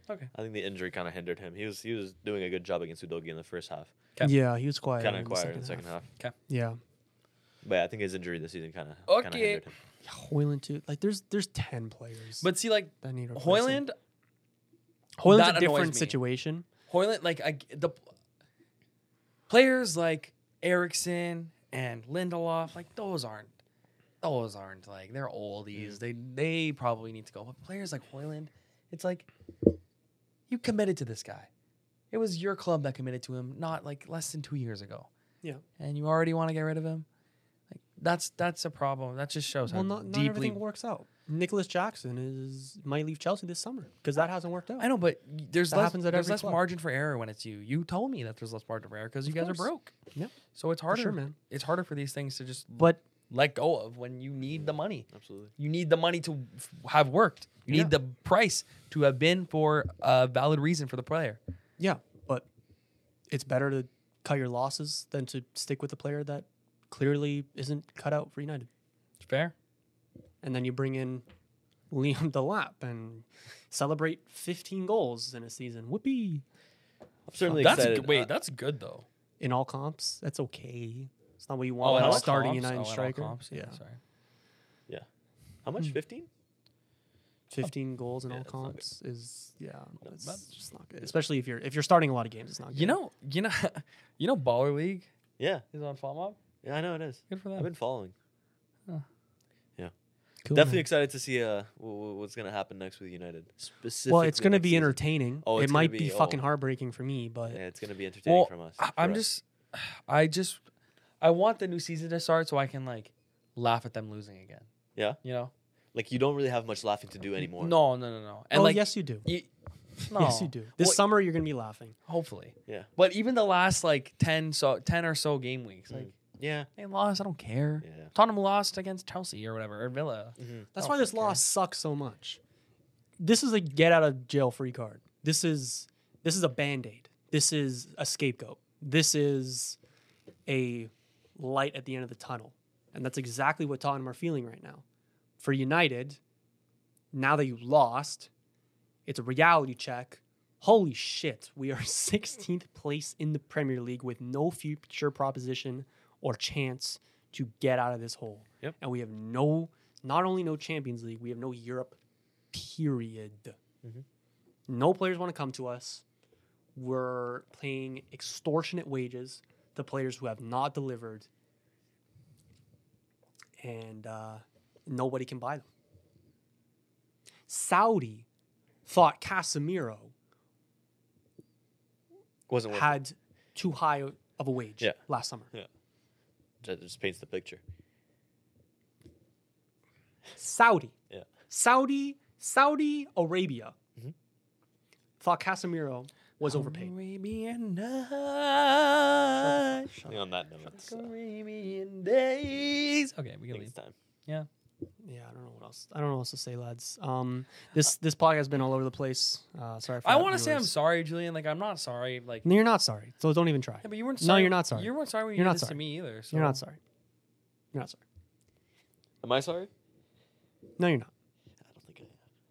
S1: Okay.
S3: I think the injury kind of hindered him. He was he was doing a good job against Udogi in the first half.
S1: 'Kay.
S2: Yeah, he was quiet.
S3: Kind of
S2: in the
S3: quiet
S2: second
S3: in the second half.
S2: half. Yeah.
S3: But yeah, I think his injury this season kind of
S1: Okay.
S3: hindered him.
S2: Hoyland too. Like there's there's ten players.
S1: But see, like
S2: that need replacing.
S1: Hoyland,
S2: Hoyland's
S1: that
S2: a
S1: annoys
S2: different
S1: me.
S2: situation.
S1: Hoyland, like I, the players like Erickson and Lindelof, like those aren't, those aren't like they're oldies.
S3: Mm.
S1: They they probably need to go. But players like Hoyland, it's like you committed to this guy. It was your club that committed to him, not like less than two years ago.
S2: Yeah.
S1: And you already want to get rid of him. Like that's that's a problem. That just shows
S2: Well,
S1: how
S2: not, not
S1: deeply.
S2: everything works out. Nicholas Jackson is might leave Chelsea this summer because that hasn't worked out.
S1: I know, but there's
S2: That
S1: less,
S2: happens at
S1: there's
S2: every
S1: less
S2: club.
S1: margin for error when it's you. You told me that there's less margin for error because you guys
S2: course.
S1: are broke.
S2: Yep.
S1: So it's
S2: For
S1: harder,
S2: sure, man.
S1: It's harder for these things to just
S2: But
S1: let go of when you need the money.
S3: Absolutely.
S1: You need the money to f- have worked. You
S2: Yeah.
S1: need the price to have been for a valid reason for the player.
S2: yeah, but it's better to cut your losses than to stick with a player that clearly isn't cut out for United.
S1: It's fair.
S2: And then you bring in Liam Delap and celebrate fifteen goals in a season. Whoopee.
S3: I'm certainly
S1: That's
S3: excited.
S1: good. Wait,
S3: Uh,
S1: that's good though.
S2: In all comps, that's okay. It's not what you
S1: Oh,
S2: want
S1: in
S2: when
S1: all
S2: a starting
S1: comps?
S2: United
S1: Oh, in all
S2: striker.
S1: comps?
S2: Yeah.
S1: Sorry.
S3: how much?
S2: Hmm.
S3: fifteen?
S2: fifteen goals in
S3: Yeah,
S2: all
S3: that's not good.
S2: comps is yeah, that's
S1: that's-
S2: just not good. Especially if you're if you're starting a lot of games, it's not good.
S1: You know, you know, you know, Baller League
S3: Yeah.
S1: is on FOMO.
S3: Yeah, I know it is.
S1: Good for
S3: I've
S1: them.
S3: been following.
S2: Cool,
S3: Definitely
S2: man.
S3: excited to see uh wh- wh- what's gonna happen next with United. Specifically,
S2: Well, it's going to
S3: next
S2: be
S3: season.
S2: entertaining.
S3: Oh,
S2: it
S3: it's gonna
S2: might
S3: be-
S2: be, fucking
S3: oh.
S2: heartbreaking for me, but
S3: Yeah, it's gonna be entertaining
S1: Well,
S3: from us.
S1: I,
S3: for
S1: I'm
S3: us.
S1: just, I just, I want the new season to start so I can like laugh at them losing again.
S3: Yeah?
S1: You know.
S3: like you don't really have much laughing to do anymore.
S1: No, no, no, no. And
S2: oh
S1: like,
S2: yes, you do.
S1: you, no,
S2: Yes, you do. This
S1: Well,
S2: summer, you're going to be laughing.
S1: hopefully.
S3: Yeah.
S1: But even the last like ten so ten or so game weeks, like
S3: Mm. Yeah.
S1: they lost. I don't care.
S3: Yeah.
S1: Tottenham lost against Chelsea or whatever or Villa.
S3: Mm-hmm.
S2: That's
S1: I
S2: why
S1: don't
S2: this
S1: care.
S2: loss sucks so much. This is a get out of jail free card. This is this is a band-aid. This is a scapegoat. This is a light at the end of the tunnel. And that's exactly what Tottenham are feeling right now. For United, now that you lost, it's a reality check. Holy shit, we are sixteenth place in the Premier League with no future proposition or chance to get out of this hole.
S3: Yep.
S2: And we have no, not only no Champions League, we have no Europe, period.
S3: Mhm.
S2: No players want to come to us. We're paying extortionate wages to players who have not delivered. And uh, nobody can buy them. Saudi thought Casemiro
S3: Wasn't worth
S2: had too high of a wage
S3: Yeah.
S2: last summer.
S3: it. That just paints the picture.
S2: Saudi.
S3: Yeah.
S2: Saudi, Saudi Arabia
S3: Mhm.
S2: thought Casemiro was overpaid.
S1: Arabian night.
S3: I think on that note, it's, uh,
S1: Arabian days. Okay, we
S3: I
S1: can
S3: think it's
S1: leave.
S3: time.
S1: Yeah.
S2: Yeah, I don't know what else. I don't know what else to say, lads. Um, this this podcast has been all over the place. Uh, sorry. For
S1: I
S2: that,
S1: want to say I'm
S2: viewers.
S1: sorry, Julian. Like I'm not sorry. Like
S2: No, you're not sorry. So don't even try.
S1: yeah, but you weren't.
S2: No,
S1: Sorry.
S2: you're not sorry.
S1: You weren't sorry when you
S2: You're
S1: did
S2: not
S1: this
S2: sorry.
S1: to me either. So.
S2: You're not sorry. You're not sorry.
S3: Am I sorry?
S2: No, you're not.
S3: I don't think I am.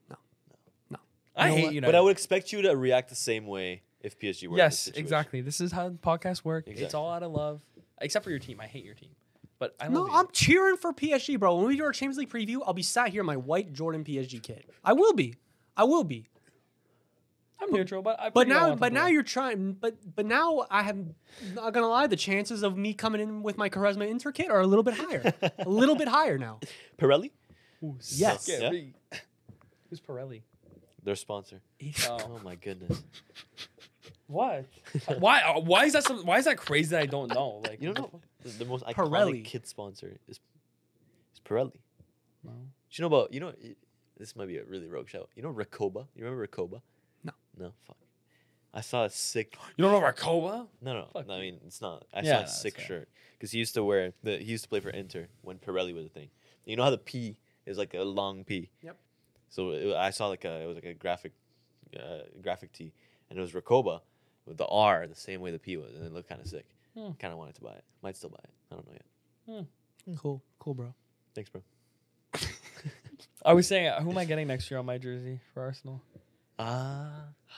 S1: I
S2: You know
S1: hate
S2: what?
S1: you.
S3: But I would expect you to react the same way if P S G were in this
S1: Yes,
S3: situation.
S1: exactly. This is how podcasts work. It's
S3: Exactly.
S1: all out of love, except for your team. I hate your team, but I love
S2: No,
S1: you.
S2: I'm cheering for P S G, bro. When we do our Champions League preview, I'll be sat here in my white Jordan P S G kit. I will be. I will be.
S1: I'm neutral, but I.
S2: But
S1: pretty
S2: now,
S1: want
S2: but
S1: them to
S2: now
S1: win.
S2: you're trying. But but now I have. Not gonna lie, the chances of me coming in with my charisma Inter kit are a little bit higher. a little bit higher now.
S3: Pirelli,
S1: Ooh,
S2: Yes.
S1: scary. Who's Pirelli?
S3: their sponsor.
S1: Oh.
S3: Oh my goodness.
S1: What? why? uh, Why is that? Some, why is that crazy? That I don't know. Like
S3: You don't know the, the most iconic
S2: Pirelli.
S3: kid sponsor is is Pirelli.
S1: No.
S3: Do you know about you know? i- This might be a really rogue shout. You know Recoba? You remember Recoba?
S2: No.
S3: No. Fuck. I saw a sick.
S1: You don't know Rakoba?
S3: No, no.
S1: Fuck
S3: no I
S1: you.
S3: mean, it's not. I
S1: Yeah,
S3: saw
S1: no,
S3: a sick
S1: it's
S3: shirt because he used to wear the. He used to play for Inter when Pirelli was a thing. You know how the P is like a long P.
S2: Yep.
S3: So it, I saw like a it was like a graphic, uh, graphic tee, and it was Recoba with the R the same way the P was, and it looked kind of sick.
S1: Hmm.
S3: Kind of wanted to buy it. Might still buy it. I don't know yet.
S2: Cool, cool, bro.
S3: Thanks, bro.
S1: I was saying, uh, who am I getting next year on my jersey for Arsenal?
S3: Ah.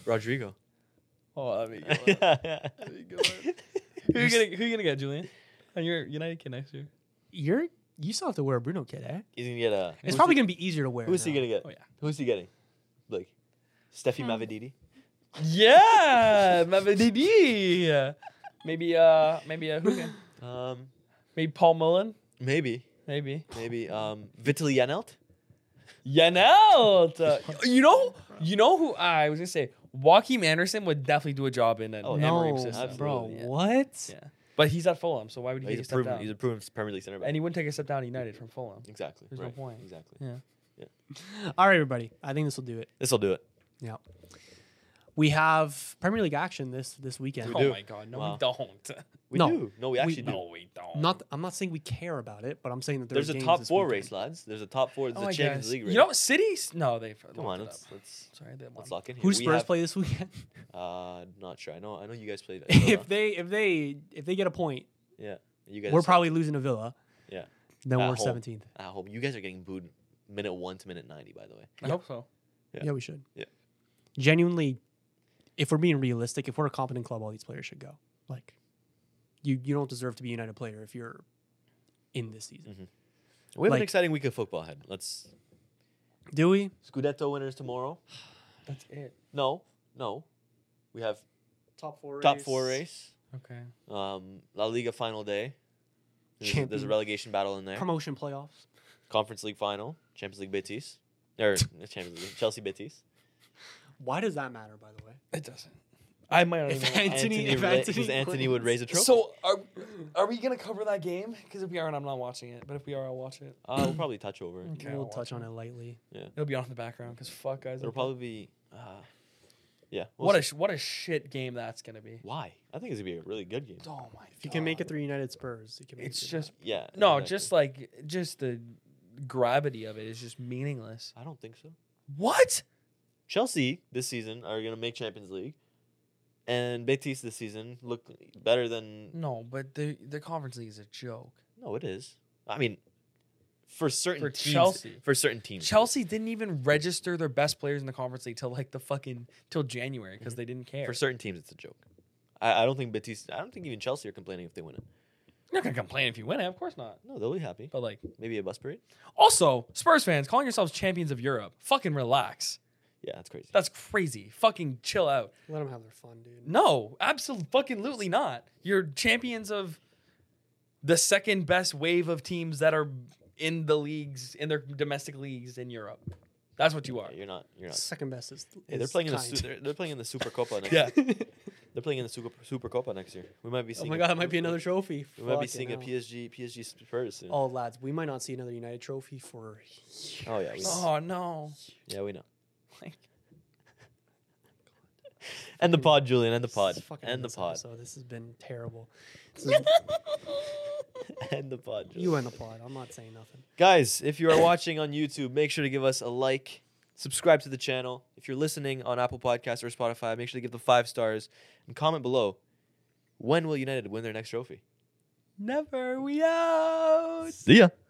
S3: Rodrigo.
S1: Oh, that'd be good. one.
S3: yeah.
S1: That'd be a good one. Who you gonna Who you gonna get, Julian? On your United kid next year.
S2: You're you still have to wear a Bruno kit, eh?
S3: He's gonna get a.
S2: It's
S3: who's
S2: probably
S3: he,
S2: gonna be easier to wear.
S3: Who's he
S2: now.
S3: gonna get?
S1: Oh yeah.
S3: Who's he getting? Like, Steffi
S2: Hmm.
S3: Mavididi.
S1: Yeah, Mavididi. Maybe uh, maybe uh, who again?
S3: Um,
S1: Maybe Paul Mullen.
S3: maybe,
S1: Maybe
S3: maybe. Um, Vitaly Janelt.
S1: Yanelt. Uh, you know, you know who I was gonna say. Joaquin Anderson would definitely do a job in an
S3: Oh,
S1: Emery
S2: No,
S1: system.
S2: bro.
S3: Absolutely, yeah.
S2: What?
S1: Yeah, but he's at Fulham, so why would he
S3: He's
S1: take
S3: a
S1: a step
S3: proven.
S1: down?
S3: He's a proven Premier League center back.
S1: And he wouldn't take a step down at United from Fulham.
S3: Exactly.
S1: There's no
S3: right.
S1: point.
S3: Exactly.
S1: Yeah.
S2: All right, everybody. I think this will do it.
S3: This will do it.
S2: Yeah. We have Premier League action this this weekend.
S1: Oh
S3: do.
S1: my god, no,
S3: Wow.
S1: we don't.
S3: We
S2: No.
S3: do. No, we actually do.
S1: No, we don't.
S2: Not, I'm not saying we care about it, but I'm saying that
S3: There's a
S2: games
S3: top
S2: this
S3: four
S2: weekend.
S3: race, lads. There's a top four. There's
S1: Oh,
S3: a
S1: I
S3: Champions
S1: guess.
S3: League race.
S1: You know, cities? No, they.
S3: Come on, let's let's
S1: Sorry, they won.
S3: let's lock in here.
S2: Who
S3: We
S2: Spurs
S3: have-
S2: play this weekend?
S3: Uh, not sure. I know. I know you guys played. at
S2: if
S3: Villa.
S2: they if they if they get a point,
S3: yeah, you guys.
S2: we're
S3: are
S2: probably losing to Villa.
S3: Yeah.
S2: Then
S3: At
S2: we're
S3: home.
S2: seventeenth.
S3: I hope you guys are getting booed minute one to minute ninety. By the way.
S1: I hope so.
S3: Yeah.
S2: Yeah. we should.
S3: Yeah.
S2: Genuinely, if we're being realistic, if we're a competent club, all these players should go. Like, you you don't deserve to be a United player if you're in this season.
S3: We have
S2: Like-
S3: an exciting week of football ahead. Let's
S2: Do we?
S3: Scudetto winners tomorrow.
S1: That's it.
S3: No, no, we have
S2: Top four.
S3: top four race.
S1: Okay.
S3: Um, La Liga final day. There's, a- there's a
S2: Champion.
S3: relegation battle in there.
S2: Promotion playoffs.
S3: Conference League final. Champions League Betis. Or Champions League. Chelsea Betis.
S2: Why does that matter, by the way?
S1: It doesn't. I might not
S2: If
S1: even.
S2: Anthony, if
S3: ra-
S2: Anthony,
S3: 'cause Anthony would
S2: wins.
S3: raise a trophy.
S1: So are are we gonna cover that game? Because if we aren't, I'm not watching it. But if we are, I'll watch it.
S3: uh, we'll probably touch over it.
S1: Okay,
S2: we'll
S1: I'll
S2: touch
S1: watch
S2: on it lightly.
S1: It'll be on in the background. Because fuck guys.
S3: It'll
S1: like
S3: probably be. Uh, yeah.
S1: that.
S3: we'll
S1: what a
S3: see.
S1: sh- what a shit game that's gonna be.
S3: Why? I think it's gonna be a really good game.
S1: Oh my.
S2: If you can make it through United Spurs, you can make
S1: It's
S2: it.
S1: just
S3: Yeah.
S1: no,
S3: exactly.
S1: just like just the gravity of it is just meaningless.
S3: I don't think so.
S1: What?
S3: Chelsea this season are gonna make Champions League, and Betis this season look better than.
S1: No, but the the conference league is a joke.
S3: No, it is. I mean, for certain
S1: For
S3: teams,
S1: Chelsea.
S3: for certain teams,
S1: Chelsea didn't even register their best players in the conference league till like the fucking till January because they didn't care.
S3: for certain teams, it's a joke. I, I don't think Betis. I don't think even Chelsea are complaining if they win it.
S1: You're not gonna complain if you win it, of course not.
S3: No, they'll be happy.
S1: But like,
S3: Maybe a bus parade.
S1: also Spurs fans calling yourselves champions of Europe, fucking relax.
S3: Yeah, that's crazy.
S1: That's crazy. Fucking chill out.
S2: Let them have their fun, dude.
S1: No, absolutely fucking lutely not. You're champions of the second best wave of teams that are in the leagues in their domestic leagues in Europe. That's what you are.
S3: Yeah, you're not. You're not.
S2: Second best is.
S3: Hey, they're
S2: is
S3: playing in the
S2: kind.
S3: su- they're, they're playing in the Super Copa next
S1: Yeah.
S3: year. They're playing in the Super Super Copa next year. We might be
S2: Oh
S3: seeing.
S2: my
S3: a-
S2: god, that might be another trophy.
S3: We might be
S2: Fucking
S3: seeing a
S2: hell.
S3: P S G P S G Spurs soon.
S2: Oh, lads, we might not see another United trophy for.
S3: Oh, yeah, we know.
S1: Oh no.
S3: Yeah, we know.
S1: Like,
S3: And the pod, Julian. And the
S2: This
S3: pod.
S2: is fucking
S3: And the
S2: this
S3: pod.
S2: episode. This has been terrible. This is-
S3: And the pod. Julian.
S2: you and the pod. I'm not saying nothing.
S3: Guys, if you are watching on YouTube, make sure to give us a like, subscribe to the channel. If you're listening on Apple Podcasts or Spotify, make sure to give the five stars and comment below. When will United win their next trophy?
S1: never we out.
S3: See ya.